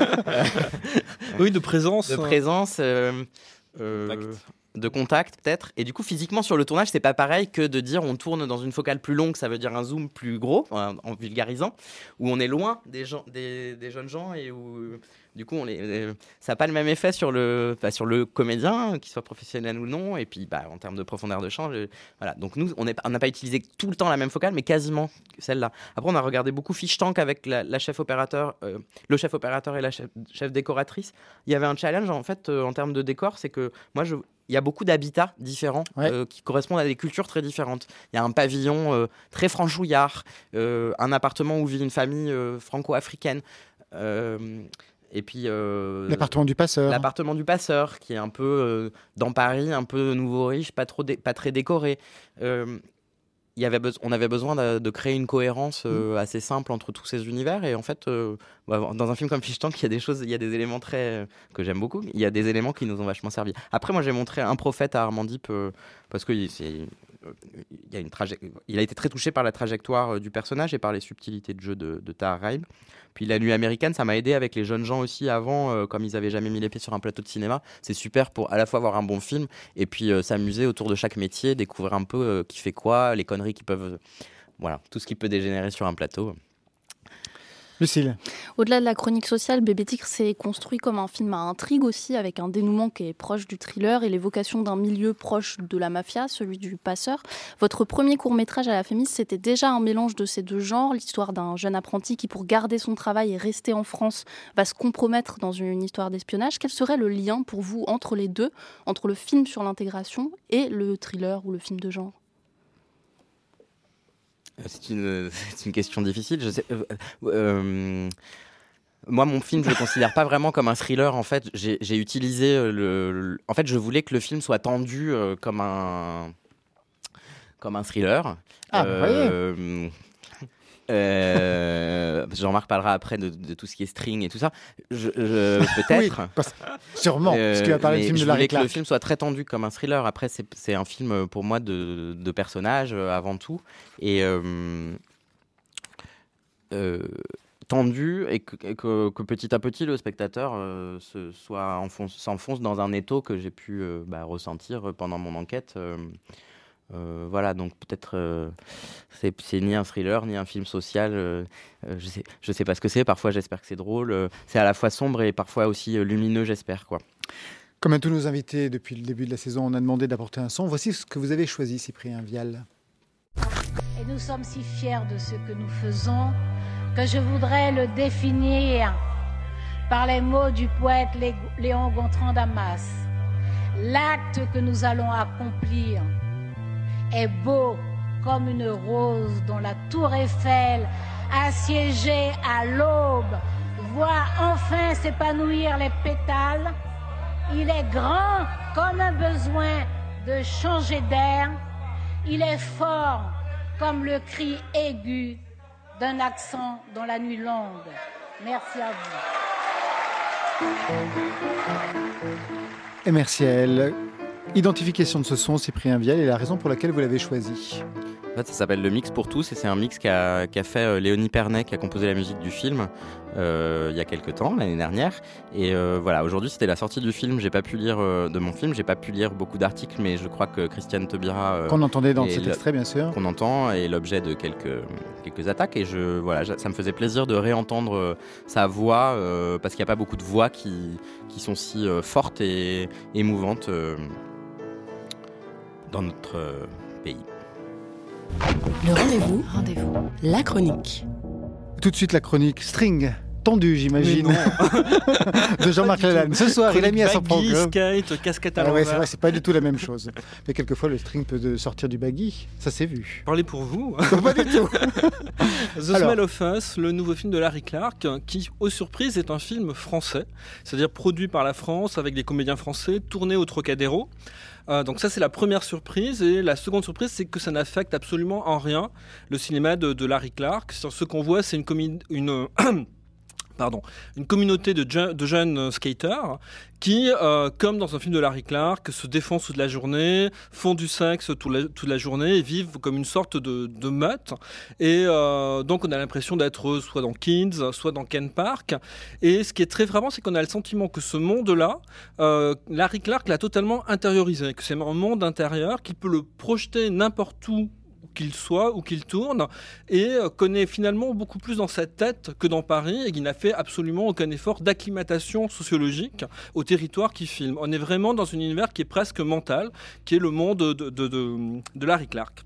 Oui, de présence. De présence. Euh, euh, de contact peut-être, et du coup physiquement sur le tournage c'est pas pareil que de dire on tourne dans une focale plus longue, ça veut dire un zoom plus gros en, en vulgarisant, où on est loin des, gens, des, des jeunes gens et où du coup on les, euh, ça n'a pas le même effet sur le, bah, sur le comédien, qu'il soit professionnel ou non, et puis bah, en termes de profondeur de champ, je, voilà. Donc nous on n'a pas utilisé tout le temps la même focale, mais quasiment celle-là. Après on a regardé beaucoup Fish Tank avec la, la chef opérateur, euh, le chef opérateur et la chef, chef décoratrice. Il y avait un challenge en fait euh, en termes de décor, c'est que moi je il y a beaucoup d'habitats différents ouais. euh, qui correspondent à des cultures très différentes. Il y a un pavillon euh, très franchouillard, euh, un appartement où vit une famille euh, franco-africaine. Euh, et puis euh, l'appartement du passeur. L'appartement du passeur, qui est un peu euh, dans Paris, un peu nouveau riche, pas, trop dé- pas très décoré. Euh, il y avait be- on avait besoin de, de créer une cohérence euh, mmh. assez simple entre tous ces univers. Et en fait, euh, bah, dans un film comme Fish Tank, il y a des choses, il y a des éléments très euh, que j'aime beaucoup. Il y a des éléments qui nous ont vachement servi. Après, moi, j'ai montré Un prophète à Armandip euh, parce que c'est, euh, il y a une traje- il a été très touché par la trajectoire euh, du personnage et par les subtilités de jeu de, de Tahar Rahim. Puis La Nuit américaine, ça m'a aidé avec les jeunes gens aussi avant, euh, comme ils avaient jamais mis les pieds sur un plateau de cinéma. C'est super pour à la fois voir un bon film et puis euh, s'amuser autour de chaque métier, découvrir un peu euh, qui fait quoi, les conneries qui peuvent, euh, voilà, tout ce qui peut dégénérer sur un plateau. Lucille. Au-delà de la chronique sociale, Bébé Tigre s'est construit comme un film à intrigue aussi, avec un dénouement qui est proche du thriller et l'évocation d'un milieu proche de la mafia, celui du passeur. Votre premier court-métrage à la Fémis, c'était déjà un mélange de ces deux genres, l'histoire d'un jeune apprenti qui, pour garder son travail et rester en France, va se compromettre dans une histoire d'espionnage. Quel serait le lien pour vous entre les deux, entre le film sur l'intégration et le thriller ou le film de genre ? C'est une, c'est une question difficile. Je sais, euh, euh, moi, mon film, je le considère pas vraiment comme un thriller. En fait, j'ai, j'ai utilisé le, le. En fait, je voulais que le film soit tendu euh, comme un comme un thriller. Ah, euh, vous voyez. Euh, Jean-Marc parlera après de, de tout ce qui est string et tout ça. Je, je, peut-être. Oui, parce, sûrement, euh, parce qu'il va parler du film de Larry Clark. Je voulais que le film soit très tendu comme un thriller. Après, c'est, c'est un film pour moi de, de personnages euh, avant tout. Et euh, euh, tendu et, que, et que, que petit à petit le spectateur euh, se, soit enfonce, s'enfonce dans un étau que j'ai pu euh, bah, ressentir pendant mon enquête. Euh, Euh, voilà, donc peut-être euh, c'est, c'est ni un thriller ni un film social. Euh, euh, je sais, je sais pas ce que c'est. Parfois, j'espère que c'est drôle. Euh, c'est à la fois sombre et parfois aussi euh, lumineux, j'espère, quoi. Comme à tous nos invités depuis le début de la saison, on a demandé d'apporter un son. Voici ce que vous avez choisi, Cyprien Vial. Et nous sommes si fiers de ce que nous faisons que je voudrais le définir par les mots du poète Léon Gontran Damas. L'acte que nous allons accomplir est beau comme une rose dont la tour Eiffel, assiégée à l'aube, voit enfin s'épanouir les pétales. Il est grand comme un besoin de changer d'air. Il est fort comme le cri aigu d'un accent dans la nuit longue. Merci à vous. Et merci à elle. Identification de ce son, Cyprien Vial, et la raison pour laquelle vous l'avez choisi. En fait, ça s'appelle Le Mix pour tous et c'est un mix qu'a, qu'a fait euh, Léonie Pernet, qui a composé la musique du film euh, il y a quelques temps, l'année dernière. Et euh, voilà, aujourd'hui c'était la sortie du film. J'ai pas pu lire euh, de mon film, j'ai pas pu lire beaucoup d'articles, mais je crois que Christiane Taubira euh, qu'on entendait dans cet extrait, bien sûr, qu'on entend, est l'objet de quelques quelques attaques. Et je voilà, ça me faisait plaisir de réentendre euh, sa voix euh, parce qu'il n'y a pas beaucoup de voix qui qui sont si euh, fortes et émouvantes euh, dans notre euh, pays. Le rendez-vous, rendez-vous, la chronique. Tout de suite la chronique String tendu, j'imagine, de Jean-Marc Lalanne. Ce soir, il a mis à son baggy, programme. skate, casquette à Ah ouais, l'envers. c'est vrai, c'est pas du tout la même chose. Mais quelquefois, le string peut de sortir du baggy. Ça s'est vu. Parlez pour vous. Pas du tout. The Alors. Smell of Us, le nouveau film de Larry Clark, qui, aux surprises, est un film français, c'est-à-dire produit par la France avec des comédiens français, tourné au Trocadéro. Euh, donc ça, c'est la première surprise. Et la seconde surprise, c'est que ça n'affecte absolument en rien le cinéma de, de Larry Clark. Ce qu'on voit, c'est une, comi- une Pardon, une communauté de, je- de jeunes skateurs qui, euh, comme dans un film de Larry Clark, se défoncent toute la journée, font du sexe toute la, toute la journée et vivent comme une sorte de, de meute. Et euh, donc on a l'impression d'être soit dans Kids, soit dans Ken Park. Et ce qui est très frappant, c'est qu'on a le sentiment que ce monde-là, euh, Larry Clark l'a totalement intériorisé, que c'est un monde intérieur qu'il peut le projeter n'importe où qu'il soit ou qu'il tourne, et connaît finalement beaucoup plus dans sa tête que dans Paris, et qui n'a fait absolument aucun effort d'acclimatation sociologique au territoire qu'il filme. On est vraiment dans un univers qui est presque mental, qui est le monde de, de, de, de Larry Clark.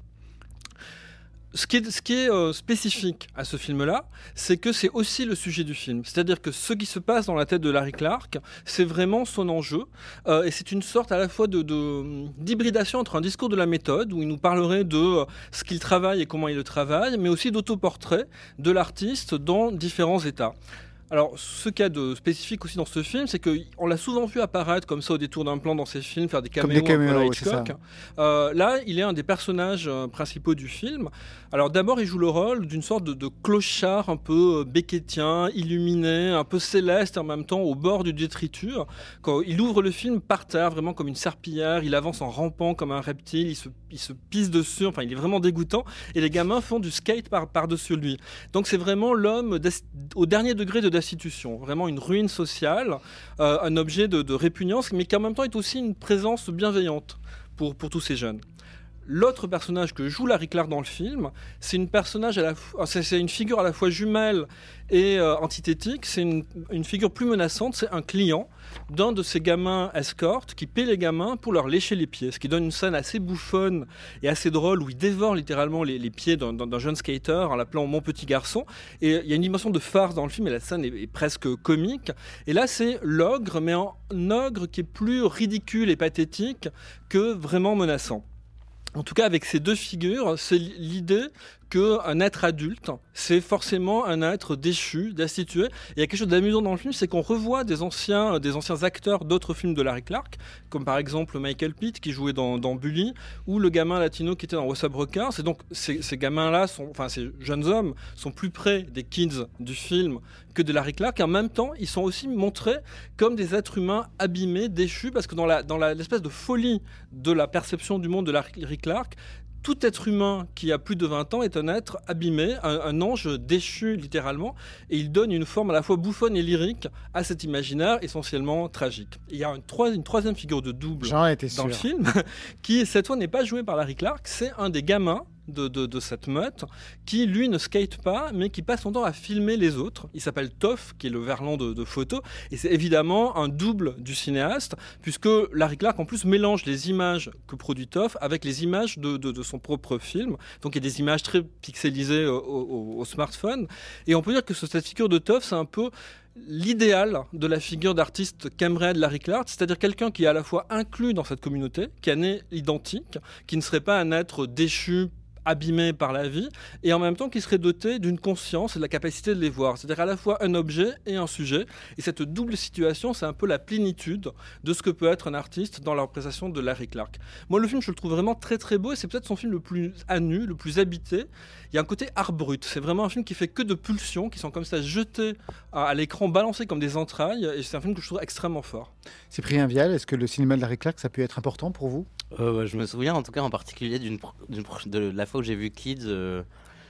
Ce qui est, ce qui est euh, spécifique à ce film-là, c'est que c'est aussi le sujet du film. C'est-à-dire que ce qui se passe dans la tête de Larry Clark, c'est vraiment son enjeu. Euh, et c'est une sorte à la fois de, de, d'hybridation entre un discours de la méthode, où il nous parlerait de euh, ce qu'il travaille et comment il le travaille, mais aussi d'autoportrait de l'artiste dans différents états. Alors, ce qu'il y a de spécifique aussi dans ce film, c'est qu'on l'a souvent vu apparaître comme ça au détour d'un plan dans ses films, faire des caméos, Comme des caméos, un peu à la oui, c'est ça. Hitchcock. Euh, là, il est un des personnages euh, principaux du film. Alors d'abord, il joue le rôle d'une sorte de, de clochard un peu euh, beckettien, illuminé, un peu céleste et en même temps au bord du détritus. Quand il ouvre le film par terre, vraiment comme une serpillière, il avance en rampant comme un reptile, il se, il se pisse dessus, enfin il est vraiment dégoûtant. Et les gamins font du skate par, par-dessus lui. Donc c'est vraiment l'homme au dernier degré de destitution, vraiment une ruine sociale, euh, un objet de, de répugnance, mais qui en même temps est aussi une présence bienveillante pour, pour tous ces jeunes. L'autre personnage que joue Larry Clark dans le film, c'est une personnage à la fois, c'est, c'est une figure à la fois jumelle et euh, antithétique. C'est une, une figure plus menaçante. C'est un client d'un de ces gamins escortes qui paie les gamins pour leur lécher les pieds, ce qui donne une scène assez bouffonne et assez drôle où il dévore littéralement les, les pieds d'un, d'un jeune skater en l'appelant mon petit garçon. Et il y a une dimension de farce dans le film et la scène est, est presque comique. Et là, c'est l'ogre, mais un ogre qui est plus ridicule et pathétique que vraiment menaçant. En tout cas, avec ces deux figures, c'est l'idée qu'un être adulte, c'est forcément un être déchu, destitué. Et il y a quelque chose d'amusant dans le film, c'est qu'on revoit des anciens, des anciens acteurs d'autres films de Larry Clark, comme par exemple Michael Pitt qui jouait dans, dans Bully, ou le gamin latino qui était dans What's Up Rockers. Et donc ces, ces gamins-là, sont, enfin ces jeunes hommes, sont plus près des kids du film que de Larry Clark. Et en même temps, ils sont aussi montrés comme des êtres humains abîmés, déchus, parce que dans, la, dans la, l'espèce de folie de la perception du monde de Larry Clark, tout être humain qui a plus de vingt ans est un être abîmé, un, un ange déchu littéralement, et il donne une forme à la fois bouffonne et lyrique à cet imaginaire essentiellement tragique. Il y a une, trois, une troisième figure de double dans sûr. le film, qui cette fois n'est pas jouée par Larry Clark, c'est un des gamins De, de, de cette meute, qui lui ne skate pas, mais qui passe son temps à filmer les autres. Il s'appelle Toff, qui est le verlan de, de photos, et c'est évidemment un double du cinéaste, puisque Larry Clark en plus mélange les images que produit Toff avec les images de, de, de son propre film. Donc il y a des images très pixelisées au, au, au smartphone, et on peut dire que cette figure de Toff, c'est un peu l'idéal de la figure d'artiste qu'aimerait Larry Clark, c'est-à-dire quelqu'un qui est à la fois inclus dans cette communauté, qui est né identique, qui ne serait pas un être déchu, abîmé par la vie, et en même temps qui serait doté d'une conscience et de la capacité de les voir. C'est-à-dire à la fois un objet et un sujet. Et cette double situation, c'est un peu la plénitude de ce que peut être un artiste dans la représentation de Larry Clark. Moi, le film, je le trouve vraiment très très beau, et c'est peut-être son film le plus à nu, le plus habité. Il y a un côté art brut. C'est vraiment un film qui fait que de pulsions, qui sont comme ça jetées à, à l'écran, balancées comme des entrailles, et c'est un film que je trouve extrêmement fort. Cyprien Vial, est-ce que le cinéma de Larry Clark, ça a pu être important pour vous ? Euh, je me souviens en tout cas en particulier d'une, d'une de la fois où j'ai vu Kids euh,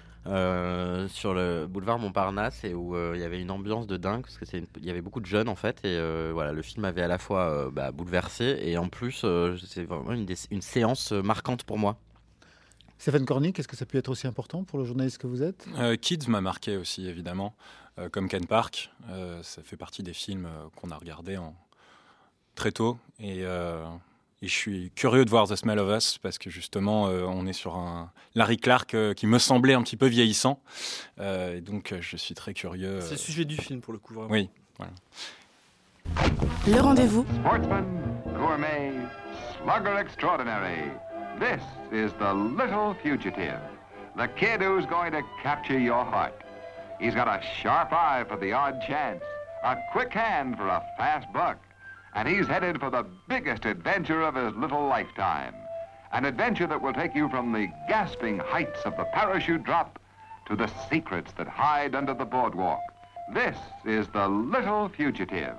euh, sur le boulevard Montparnasse, et où euh, il y avait une ambiance de dingue parce que c'est une, il y avait beaucoup de jeunes en fait, et euh, voilà, le film avait à la fois euh, bah, bouleversé, et en plus euh, c'est vraiment une, des, une séance marquante pour moi. Stéphane Cornic, est-ce que ça peut être aussi important pour le journaliste que vous êtes ? euh, Kids m'a marqué aussi évidemment, euh, comme Ken Park. Euh, ça fait partie des films euh, qu'on a regardés en... très tôt, et euh, et je suis curieux de voir The Smell of Us parce que justement, euh, on est sur un Larry Clark euh, qui me semblait un petit peu vieillissant. Euh, et donc, euh, je suis très curieux. Euh... C'est le sujet du film pour le coup, vraiment. Oui, voilà. Le rendez-vous. Sportsman, gourmet, slugger extraordinary. This is the little fugitive. The kid who's going to capture your heart. He's got a sharp eye for the odd chance, a quick hand for a fast buck, and he's headed for the biggest adventure of his little lifetime. An adventure that will take you from the gasping heights of the parachute drop to the secrets that hide under the boardwalk. This is the little fugitive.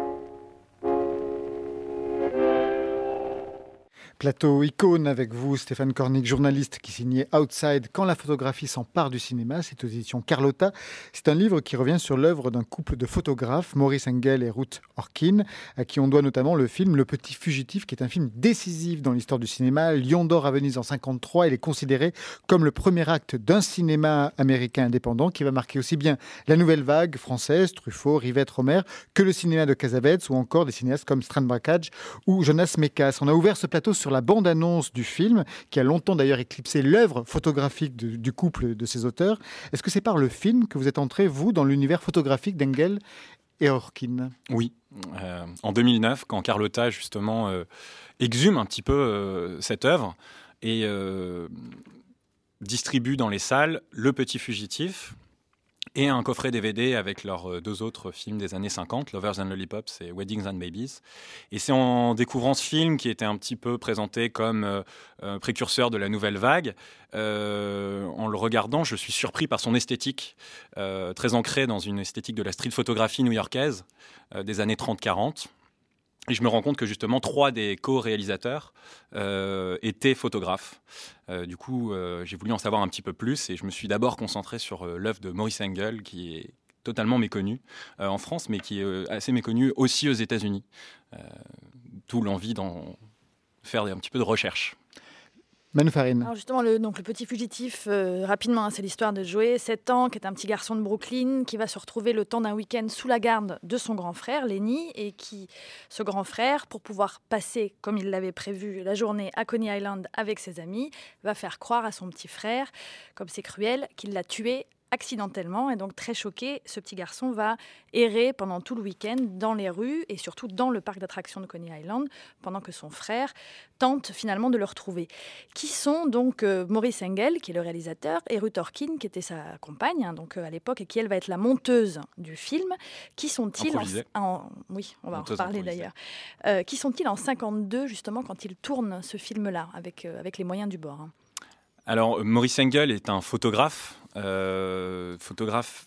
Plateau icône avec vous, Stéphane Cornic, journaliste qui signait Outside, Quand la photographie s'empare du cinéma, c'est aux éditions Carlotta. C'est un livre qui revient sur l'œuvre d'un couple de photographes, Maurice Engel et Ruth Orkin, à qui on doit notamment le film Le Petit Fugitif, qui est un film décisif dans l'histoire du cinéma. Lion d'or à Venise en cinquante-trois, il est considéré comme le premier acte d'un cinéma américain indépendant qui va marquer aussi bien la nouvelle vague française, Truffaut, Rivette, Romer, que le cinéma de Cassavetes ou encore des cinéastes comme Stan Brakhage ou Jonas Mekas. On a ouvert ce plateau sur la bande-annonce du film, qui a longtemps d'ailleurs éclipsé l'œuvre photographique de, du couple de ses auteurs. Est-ce que c'est par le film que vous êtes entré, vous, dans l'univers photographique d'Engel et Orkin ? Oui. Euh, en deux mille neuf, quand Carlotta, justement, euh, exhume un petit peu euh, cette œuvre et euh, distribue dans les salles Le Petit Fugitif et un coffret D V D avec leurs deux autres films des années cinquante, Lovers and Lollipops et Weddings and Babies. Et c'est en découvrant ce film qui était un petit peu présenté comme euh, euh, précurseur de la nouvelle vague, euh, en le regardant, je suis surpris par son esthétique, euh, très ancrée dans une esthétique de la street photographie new-yorkaise euh, des années trente quarante. Et je me rends compte que justement, trois des co-réalisateurs euh, étaient photographes. Euh, du coup, euh, j'ai voulu en savoir un petit peu plus et je me suis d'abord concentré sur euh, l'œuvre de Maurice Engel, qui est totalement méconnue euh, en France, mais qui est euh, assez méconnue aussi aux États-Unis. Euh, D'où l'envie d'en faire un petit peu de recherche. Manu Farine. Alors justement, le, donc, le Petit Fugitif, euh, rapidement, hein, c'est l'histoire de Joey, sept ans, qui est un petit garçon de Brooklyn, qui va se retrouver le temps d'un week-end sous la garde de son grand frère, Lenny, et qui, ce grand frère, pour pouvoir passer, comme il l'avait prévu, la journée à Coney Island avec ses amis, va faire croire à son petit frère, comme c'est cruel, qu'il l'a tué accidentellement. Et donc, très choqué, ce petit garçon va errer pendant tout le week-end dans les rues et surtout dans le parc d'attractions de Coney Island, pendant que son frère tente finalement de le retrouver. Qui sont donc euh, Maurice Engel, qui est le réalisateur, et Ruth Orkin, qui était sa compagne, hein, donc euh, à l'époque, et qui, elle, va être la monteuse du film. Qui sont-ils en, en... Oui, on va monteuse en reparler d'ailleurs. Euh, qui sont-ils en cinquante-deux, justement, quand ils tournent ce film-là, avec, euh, avec les moyens du bord, hein. Alors, Maurice Engel est un photographe, euh, photographe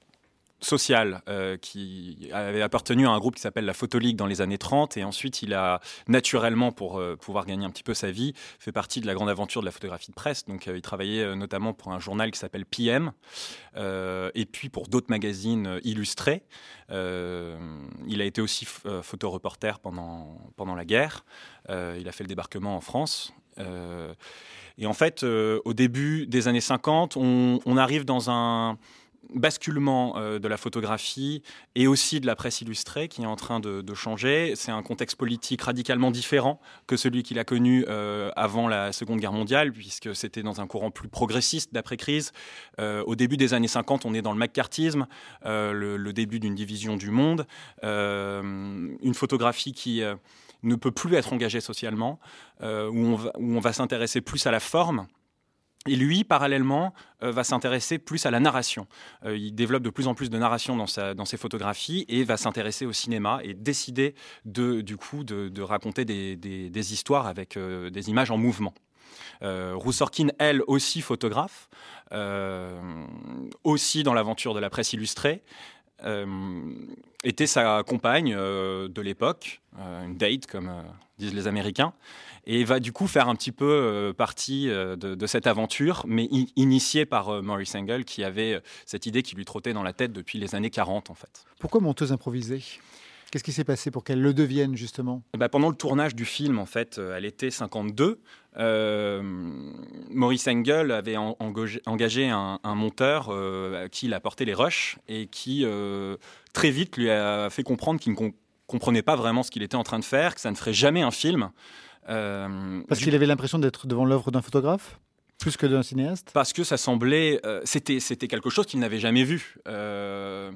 social, euh, qui avait appartenu à un groupe qui s'appelle la Photo League dans les années trente, et ensuite il a naturellement, pour euh, pouvoir gagner un petit peu sa vie, fait partie de la grande aventure de la photographie de presse. Donc euh, il travaillait euh, notamment pour un journal qui s'appelle P M, euh, et puis pour d'autres magazines euh, illustrés. Euh, il a été aussi f- euh, photoreporter pendant, pendant la guerre. Euh, il a fait le débarquement en France. Euh, et en fait, euh, au début des années cinquante, on, on arrive dans un basculement euh, de la photographie et aussi de la presse illustrée qui est en train de, de changer. C'est un contexte politique radicalement différent que celui qu'il a connu euh, avant la Seconde Guerre mondiale, puisque c'était dans un courant plus progressiste d'après-crise. Euh, au début des années cinquante, on est dans le maccarthyisme, euh, le, le début d'une division du monde, euh, une photographie qui euh, ne peut plus être engagée socialement, euh, où on va, où on va s'intéresser plus à la forme. Et lui, parallèlement, euh, va s'intéresser plus à la narration. Euh, il développe de plus en plus de narration dans, sa, dans ses photographies et va s'intéresser au cinéma et décider de, du coup de, de raconter des, des, des histoires avec euh, des images en mouvement. Euh, Ruth Orkin, elle aussi photographe, euh, aussi dans l'aventure de la presse illustrée, euh, était sa compagne euh, de l'époque, euh, une date comme euh, disent les Américains. Et va du coup faire un petit peu euh, partie euh, de, de cette aventure, mais i- initiée par euh, Maurice Engel, qui avait euh, cette idée qui lui trottait dans la tête depuis les années quarante, en fait. Pourquoi monteuse improvisée ? Qu'est-ce qui s'est passé pour qu'elle le devienne, justement ? Bah, pendant le tournage du film, en fait, euh, à l'été cinquante-deux, euh, Maurice Engel avait en, engagé, engagé un, un monteur euh, à qui il apportait les rushs et qui, euh, très vite, lui a fait comprendre qu'il ne com- comprenait pas vraiment ce qu'il était en train de faire, que ça ne ferait jamais un film. Euh, Parce du... qu'il avait l'impression d'être devant l'œuvre d'un photographe plus que d'un cinéaste. Parce que ça semblait, euh, c'était, c'était quelque chose qu'il n'avait jamais vu. Euh,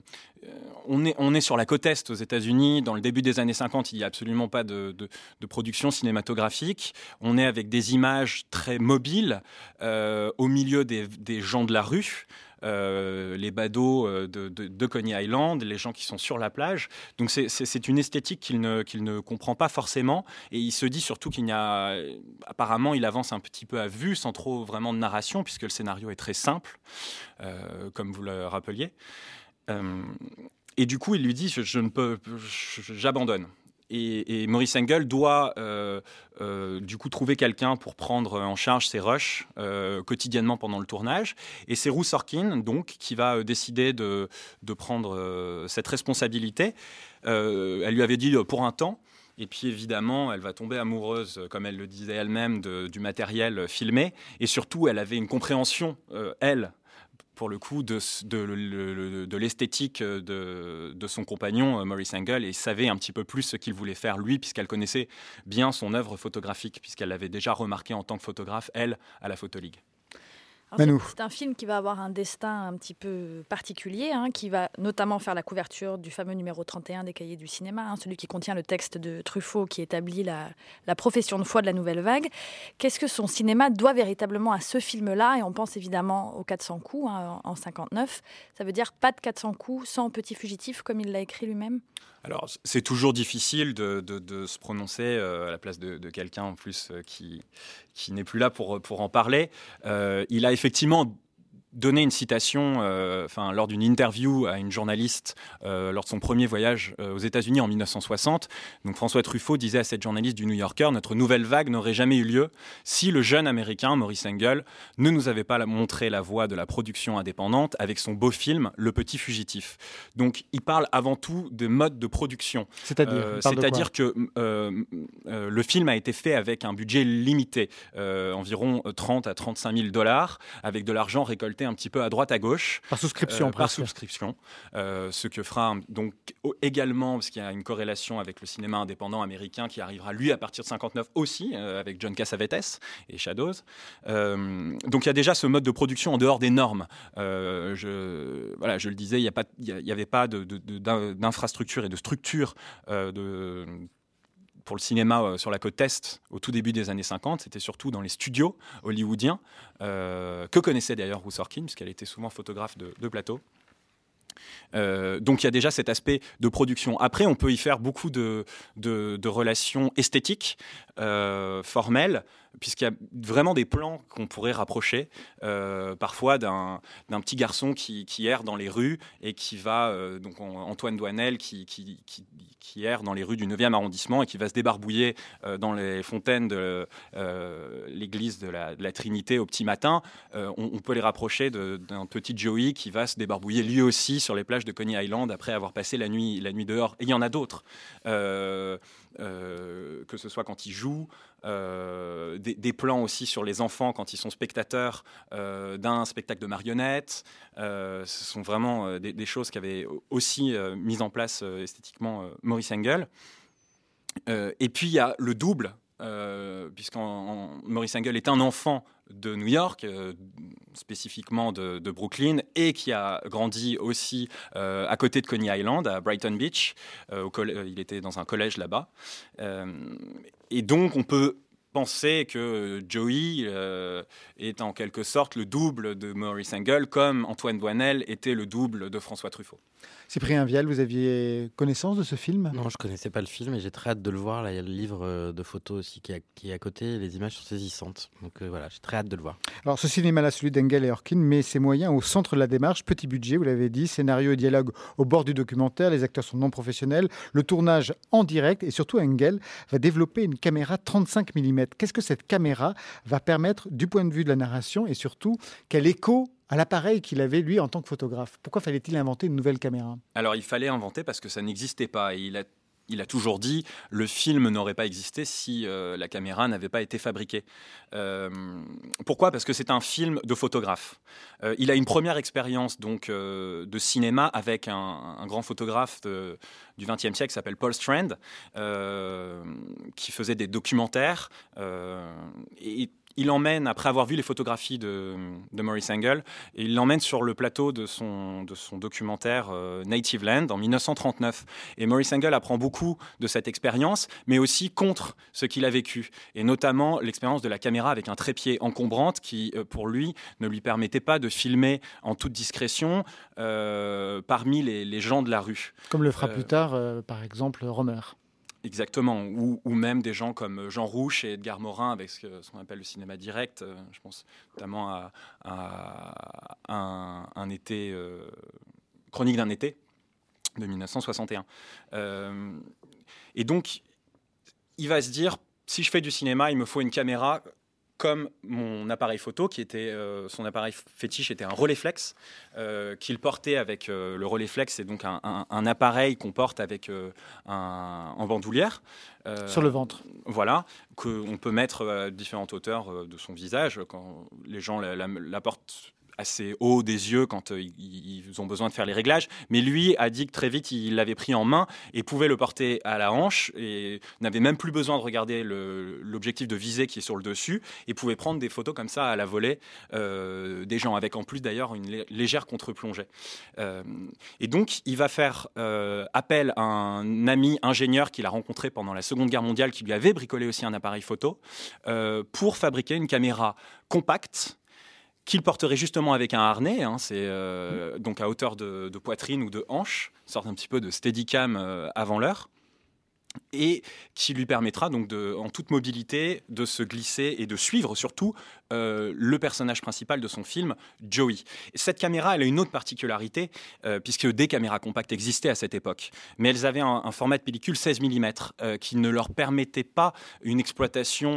on est, on est sur la côte est aux États-Unis. Dans le début des années cinquante, il n'y a absolument pas de, de, de production cinématographique. On est avec des images très mobiles euh, au milieu des, des gens de la rue. Euh, les badauds de, de, de Coney Island, les gens qui sont sur la plage. Donc c'est, c'est, c'est une esthétique qu'il ne, qu'il ne comprend pas forcément, et il se dit surtout qu'il n'y a... Apparemment, il avance un petit peu à vue, sans trop vraiment de narration, puisque le scénario est très simple, euh, comme vous le rappeliez. Euh, et du coup, il lui dit, je, je ne peux... Je, j'abandonne. Et, et Maurice Engel doit euh, euh, du coup trouver quelqu'un pour prendre en charge ses rushs euh, quotidiennement pendant le tournage. Et c'est Ruth Sorkin donc qui va euh, décider de, de prendre euh, cette responsabilité. Euh, elle lui avait dit euh, pour un temps. Et puis évidemment, elle va tomber amoureuse, comme elle le disait elle-même, de, du matériel filmé. Et surtout, elle avait une compréhension, euh, elle, pour le coup, de, de, de, de l'esthétique de, de son compagnon, Maurice Engel, et savait un petit peu plus ce qu'il voulait faire, lui, puisqu'elle connaissait bien son œuvre photographique, puisqu'elle l'avait déjà remarqué en tant que photographe, elle, à la Photoligue. Alors, c'est, c'est un film qui va avoir un destin un petit peu particulier, hein, qui va notamment faire la couverture du fameux numéro trente et un des Cahiers du cinéma, hein, celui qui contient le texte de Truffaut qui établit la, la profession de foi de la Nouvelle Vague. Qu'est-ce que son cinéma doit véritablement à ce film-là ? Et on pense évidemment aux quatre cents coups, hein, en cinquante-neuf. Ça veut dire pas de quatre cents coups sans Petit Fugitif, comme il l'a écrit lui-même ? Alors, c'est toujours difficile de, de, de se prononcer euh, à la place de, de quelqu'un en plus euh, qui, qui n'est plus là pour, pour en parler. Euh, il a effectivement donné une citation euh, enfin, lors d'une interview à une journaliste euh, lors de son premier voyage euh, aux États-Unis en dix-neuf cent soixante. Donc François Truffaut disait à cette journaliste du New Yorker: notre nouvelle vague n'aurait jamais eu lieu si le jeune américain Maurice Engel ne nous avait pas montré la voie de la production indépendante avec son beau film Le Petit Fugitif. Donc il parle avant tout de mode de production. C'est-à-dire, euh, c'est-à-dire que euh, euh, le film a été fait avec un budget limité, euh, environ trente à trente-cinq mille dollars, avec de l'argent récolté un petit peu à droite à gauche. Par souscription, euh, Par presque. souscription. Euh, ce que fera donc également, parce qu'il y a une corrélation avec le cinéma indépendant américain qui arrivera lui à partir de cinquante-neuf aussi, euh, avec John Cassavetes et Shadows. Euh, donc il y a déjà ce mode de production en dehors des normes. Euh, je, voilà, je le disais, il n'y avait pas de, de, de, d'infrastructure et de structure euh, de... pour le cinéma euh, sur la côte Est au tout début des années cinquante, c'était surtout dans les studios hollywoodiens, euh, que connaissait d'ailleurs Ruth Sorkin, puisqu'elle était souvent photographe de, de plateau. Euh, donc il y a déjà cet aspect de production. Après, on peut y faire beaucoup de, de, de relations esthétiques, euh, formelles, puisqu'il y a vraiment des plans qu'on pourrait rapprocher euh, parfois d'un, d'un petit garçon qui, qui erre dans les rues et qui va, euh, donc Antoine Douanel, qui, qui, qui, qui erre dans les rues du neuvième arrondissement et qui va se débarbouiller euh, dans les fontaines de euh, l'église de la, de la Trinité au petit matin. Euh, on, on peut les rapprocher de, d'un petit Joey qui va se débarbouiller lui aussi sur les plages de Coney Island après avoir passé la nuit, la nuit dehors. Et il y en a d'autres, euh, euh, que ce soit quand il joue, Euh, des, des plans aussi sur les enfants quand ils sont spectateurs euh, d'un spectacle de marionnettes. Euh, ce sont vraiment euh, des, des choses qu'avait aussi euh, mis en place euh, esthétiquement euh, Maurice Engel. Euh, et puis il y a le double, euh, puisqu'en Maurice Engel est un enfant de New York, euh, spécifiquement de, de Brooklyn, et qui a grandi aussi euh, à côté de Coney Island, à Brighton Beach. Euh, au coll- il était dans un collège là-bas. Euh, et donc, on peut penser que Joey euh, est en quelque sorte le double de Maurice Engel, comme Antoine Douanel était le double de François Truffaut. Cyprien Vial, vous aviez connaissance de ce film ? Non, je connaissais pas le film et j'ai très hâte de le voir. Là, il y a le livre de photos aussi qui est à, qui est à côté. Les images sont saisissantes. Donc euh, voilà, j'ai très hâte de le voir. Alors, ce cinéma-là, celui d'Engel et Orkin, met ses moyens au centre de la démarche. Petit budget, vous l'avez dit, scénario et dialogue au bord du documentaire. Les acteurs sont non professionnels. Le tournage en direct et surtout, Engel va développer une caméra trente-cinq millimètres. Qu'est-ce que cette caméra va permettre du point de vue de la narration et surtout, quel écho à l'appareil qu'il avait, lui, en tant que photographe ? Pourquoi fallait-il inventer une nouvelle caméra ? Alors, il fallait inventer parce que ça n'existait pas. Et il a, il a toujours dit le film n'aurait pas existé si euh, la caméra n'avait pas été fabriquée. Euh, pourquoi ? Parce que c'est un film de photographe. Euh, il a une première expérience donc, euh, de cinéma avec un, un grand photographe de, du vingtième siècle qui s'appelle Paul Strand, euh, qui faisait des documentaires. Euh, et il l'emmène, après avoir vu les photographies de, de Maurice Engel, et il l'emmène sur le plateau de son, de son documentaire euh, Native Land en dix-neuf cent trente-neuf. Et Maurice Engel apprend beaucoup de cette expérience, mais aussi contre ce qu'il a vécu. Et notamment l'expérience de la caméra avec un trépied encombrante qui, euh, pour lui, ne lui permettait pas de filmer en toute discrétion euh, parmi les, les gens de la rue. Comme le fera Euh, plus tard, euh, par exemple, Romer. Exactement, ou, ou même des gens comme Jean Rouch et Edgar Morin avec ce, que, ce qu'on appelle le cinéma direct. Euh, je pense notamment à, à, à un, un été, euh, Chronique d'un été de dix-neuf cent soixante et un. Euh, et donc, il va se dire, si je fais du cinéma, il me faut une caméra comme mon appareil photo, qui était euh, son appareil fétiche était un Rolleiflex euh, qu'il portait avec euh, le Rolleiflex, c'est donc un, un, un appareil qu'on porte avec euh, un, en bandoulière. Euh, Sur le ventre. Voilà, qu'on peut mettre à différentes hauteurs euh, de son visage. Quand les gens la, la, la portent assez haut des yeux quand euh, ils, ils ont besoin de faire les réglages, mais lui a dit que très vite il l'avait pris en main et pouvait le porter à la hanche et n'avait même plus besoin de regarder le, l'objectif de visée qui est sur le dessus et pouvait prendre des photos comme ça à la volée euh, des gens, avec en plus d'ailleurs une lé- légère contre-plongée. Euh, et donc il va faire euh, appel à un ami ingénieur qu'il a rencontré pendant la Seconde Guerre mondiale, qui lui avait bricolé aussi un appareil photo euh, pour fabriquer une caméra compacte qu'il porterait justement avec un harnais, hein, c'est euh, donc à hauteur de, de poitrine ou de hanche, une sorte un petit peu de steadicam euh, avant l'heure, et qui lui permettra donc de, en toute mobilité de se glisser et de suivre surtout euh, le personnage principal de son film, Joey. Cette caméra, elle a une autre particularité, euh, puisque des caméras compactes existaient à cette époque, mais elles avaient un, un format de pellicule seize millimètres euh, qui ne leur permettait pas une exploitation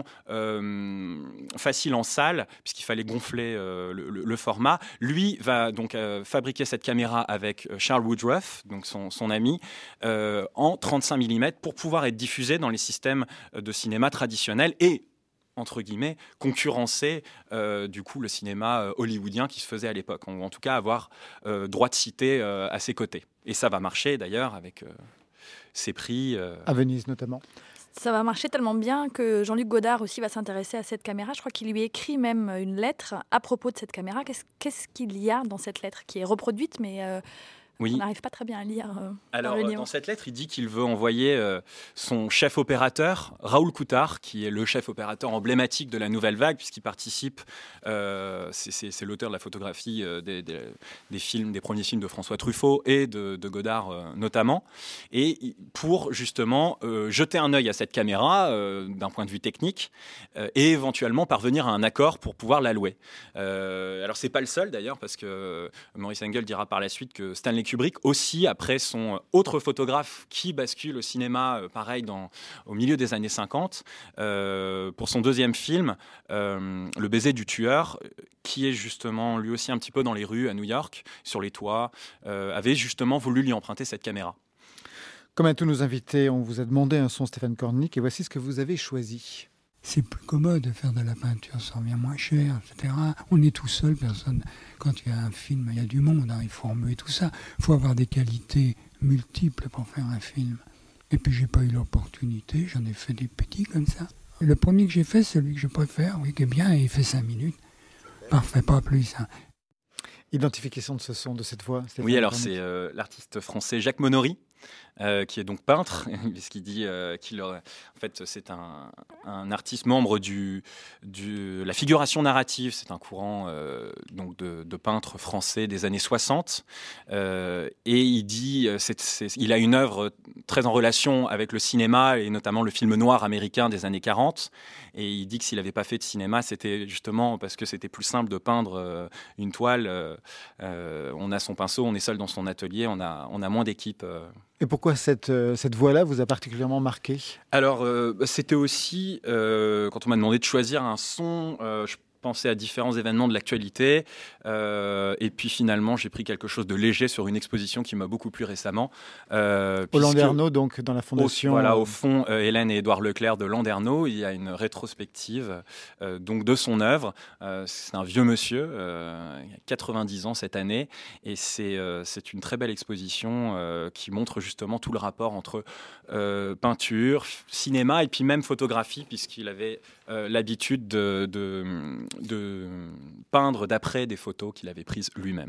euh, facile en salle, puisqu'il fallait gonfler euh, le, le, le format. Lui va donc euh, fabriquer cette caméra avec Charles Woodruff, donc son, son ami, euh, en trente-cinq millimètres pour pouvoir être diffusé dans les systèmes de cinéma traditionnels et, entre guillemets, concurrencer euh, du coup le cinéma euh, hollywoodien qui se faisait à l'époque, ou en tout cas avoir euh, droit de cité euh, à ses côtés. Et ça va marcher d'ailleurs avec euh, ses prix. Euh... À Venise notamment. Ça va marcher tellement bien que Jean-Luc Godard aussi va s'intéresser à cette caméra. Je crois qu'il lui écrit même une lettre à propos de cette caméra. Qu'est-ce, qu'est-ce qu'il y a dans cette lettre qui est reproduite, mais euh, oui. on n'arrive pas très bien à lire. Euh, Alors, dans, le dans cette lettre, il dit qu'il veut envoyer euh, son chef opérateur, Raoul Coutard, qui est le chef opérateur emblématique de la Nouvelle Vague, puisqu'il participe, euh, c'est, c'est, c'est l'auteur de la photographie euh, des, des, des films, des premiers films de François Truffaut et de, de Godard euh, notamment, et pour justement euh, jeter un œil à cette caméra euh, d'un point de vue technique euh, et éventuellement parvenir à un accord pour pouvoir la louer. Euh, alors, c'est pas le seul d'ailleurs, parce que Maurice Engel dira par la suite que Stanley Kubrick aussi, après son autre photographe qui bascule au cinéma, euh, pareil, dans, au milieu des années cinquante, euh, pour son deuxième film, euh, Le baiser du tueur, qui est justement lui aussi un petit peu dans les rues à New York, sur les toits, euh, avait justement voulu lui emprunter cette caméra. Comme à tous nos invités, on vous a demandé un son Stéphane Kornick, et voici ce que vous avez choisi. C'est plus commode de faire de la peinture, ça revient moins cher, et cetera. On est tout seul, personne. Quand il y a un film, il y a du monde, hein, il faut remuer tout ça. Il faut avoir des qualités multiples pour faire un film. Et puis j'ai pas eu l'opportunité, j'en ai fait des petits comme ça. Et le premier que j'ai fait, c'est celui que je préfère, oui, qui est bien, et il fait cinq minutes. Parfait, pas plus. Hein. Identification de ce son, de cette voix. Stéphane Oui, alors Kornick. c'est euh, l'artiste français Jacques Monory, Euh, qui est donc peintre, puisqu'il dit euh, qu'il aurait... En fait, c'est un, un artiste membre du, du la figuration narrative. C'est un courant euh, donc de, de peintres français des années soixante. Euh, et il dit, c'est, c'est, il a une œuvre très en relation avec le cinéma et notamment le film noir américain des années quarante. Et il dit que s'il n'avait pas fait de cinéma, c'était justement parce que c'était plus simple de peindre euh, une toile. Euh, euh, on a son pinceau, on est seul dans son atelier, on a, on a moins d'équipe. Euh, Et pourquoi cette, euh, cette voix-là vous a particulièrement marqué ? Alors, euh, c'était aussi, euh, quand on m'a demandé de choisir un son, euh, je pensé à différents événements de l'actualité. Euh, et puis finalement, j'ai pris quelque chose de léger sur une exposition qui m'a beaucoup plu récemment. Euh, Au Landerneau, donc, dans la fondation. Au, voilà, au fond, euh, Hélène et Édouard Leclerc de Landerneau, il y a une rétrospective euh, donc de son œuvre. Euh, c'est un vieux monsieur, euh, il a quatre-vingt-dix ans cette année. Et c'est, euh, c'est une très belle exposition euh, qui montre justement tout le rapport entre euh, peinture, cinéma et puis même photographie, puisqu'il avait euh, l'habitude de, de, de peindre d'après des photos qu'il avait prises lui-même.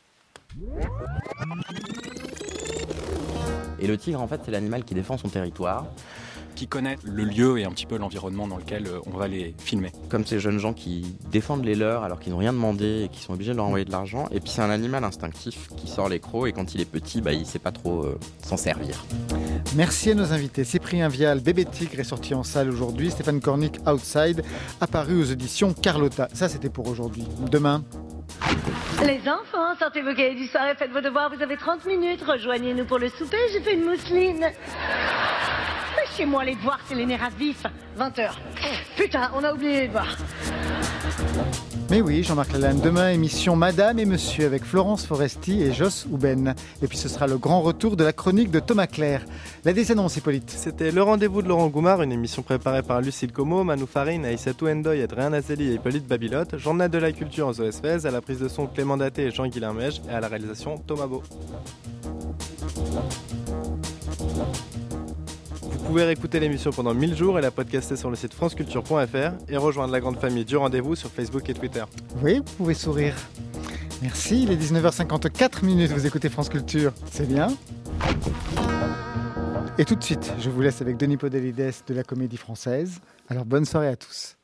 Et le tigre, en fait, c'est l'animal qui défend son territoire, qui connaît le lieu et un petit peu l'environnement dans lequel on va les filmer. Comme ces jeunes gens qui défendent les leurs alors qu'ils n'ont rien demandé et qui sont obligés de leur envoyer de l'argent. Et puis c'est un animal instinctif qui sort les crocs et quand il est petit, bah, il ne sait pas trop euh, s'en servir. Merci à nos invités. Cyprien Vial, Bébé Tigre est sorti en salle aujourd'hui. Stéphane Cornic, Outside, apparu aux éditions Carlotta. Ça, c'était pour aujourd'hui. Demain... Les enfants, sortez vos cahiers du soir et faites vos devoirs, vous avez trente minutes. Rejoignez-nous pour le souper, j'ai fait une mousseline. Mais chez moi, les devoirs, c'est les nerfs à vif. vingt heures. Putain, on a oublié les devoirs. Mais oui, Jean-Marc Lalanne, demain, émission Madame et Monsieur avec Florence Foresti et Joss Houben. Et puis ce sera le grand retour de la chronique de Thomas Clair. La décennance, Hippolyte. C'était Le Rendez-vous de Laurent Goumard, une émission préparée par Lucille Como, Manou Farine, Aïssatou Endoy, Adrien Azeli et Hippolyte Babilote. Journal de la culture aux O S F E S, à la prise de son Clément Daté et Jean-Guilain Mège, et à la réalisation Thomas Beau. Vous pouvez réécouter l'émission pendant mille jours et la podcaster sur le site franceculture point f r et rejoindre la grande famille du Rendez-vous sur Facebook et Twitter. Oui, vous pouvez sourire. Merci, il est dix-neuf heures cinquante-quatre minutes, vous écoutez France Culture, c'est bien. Et tout de suite, je vous laisse avec Denis Podalides de la Comédie Française. Alors bonne soirée à tous.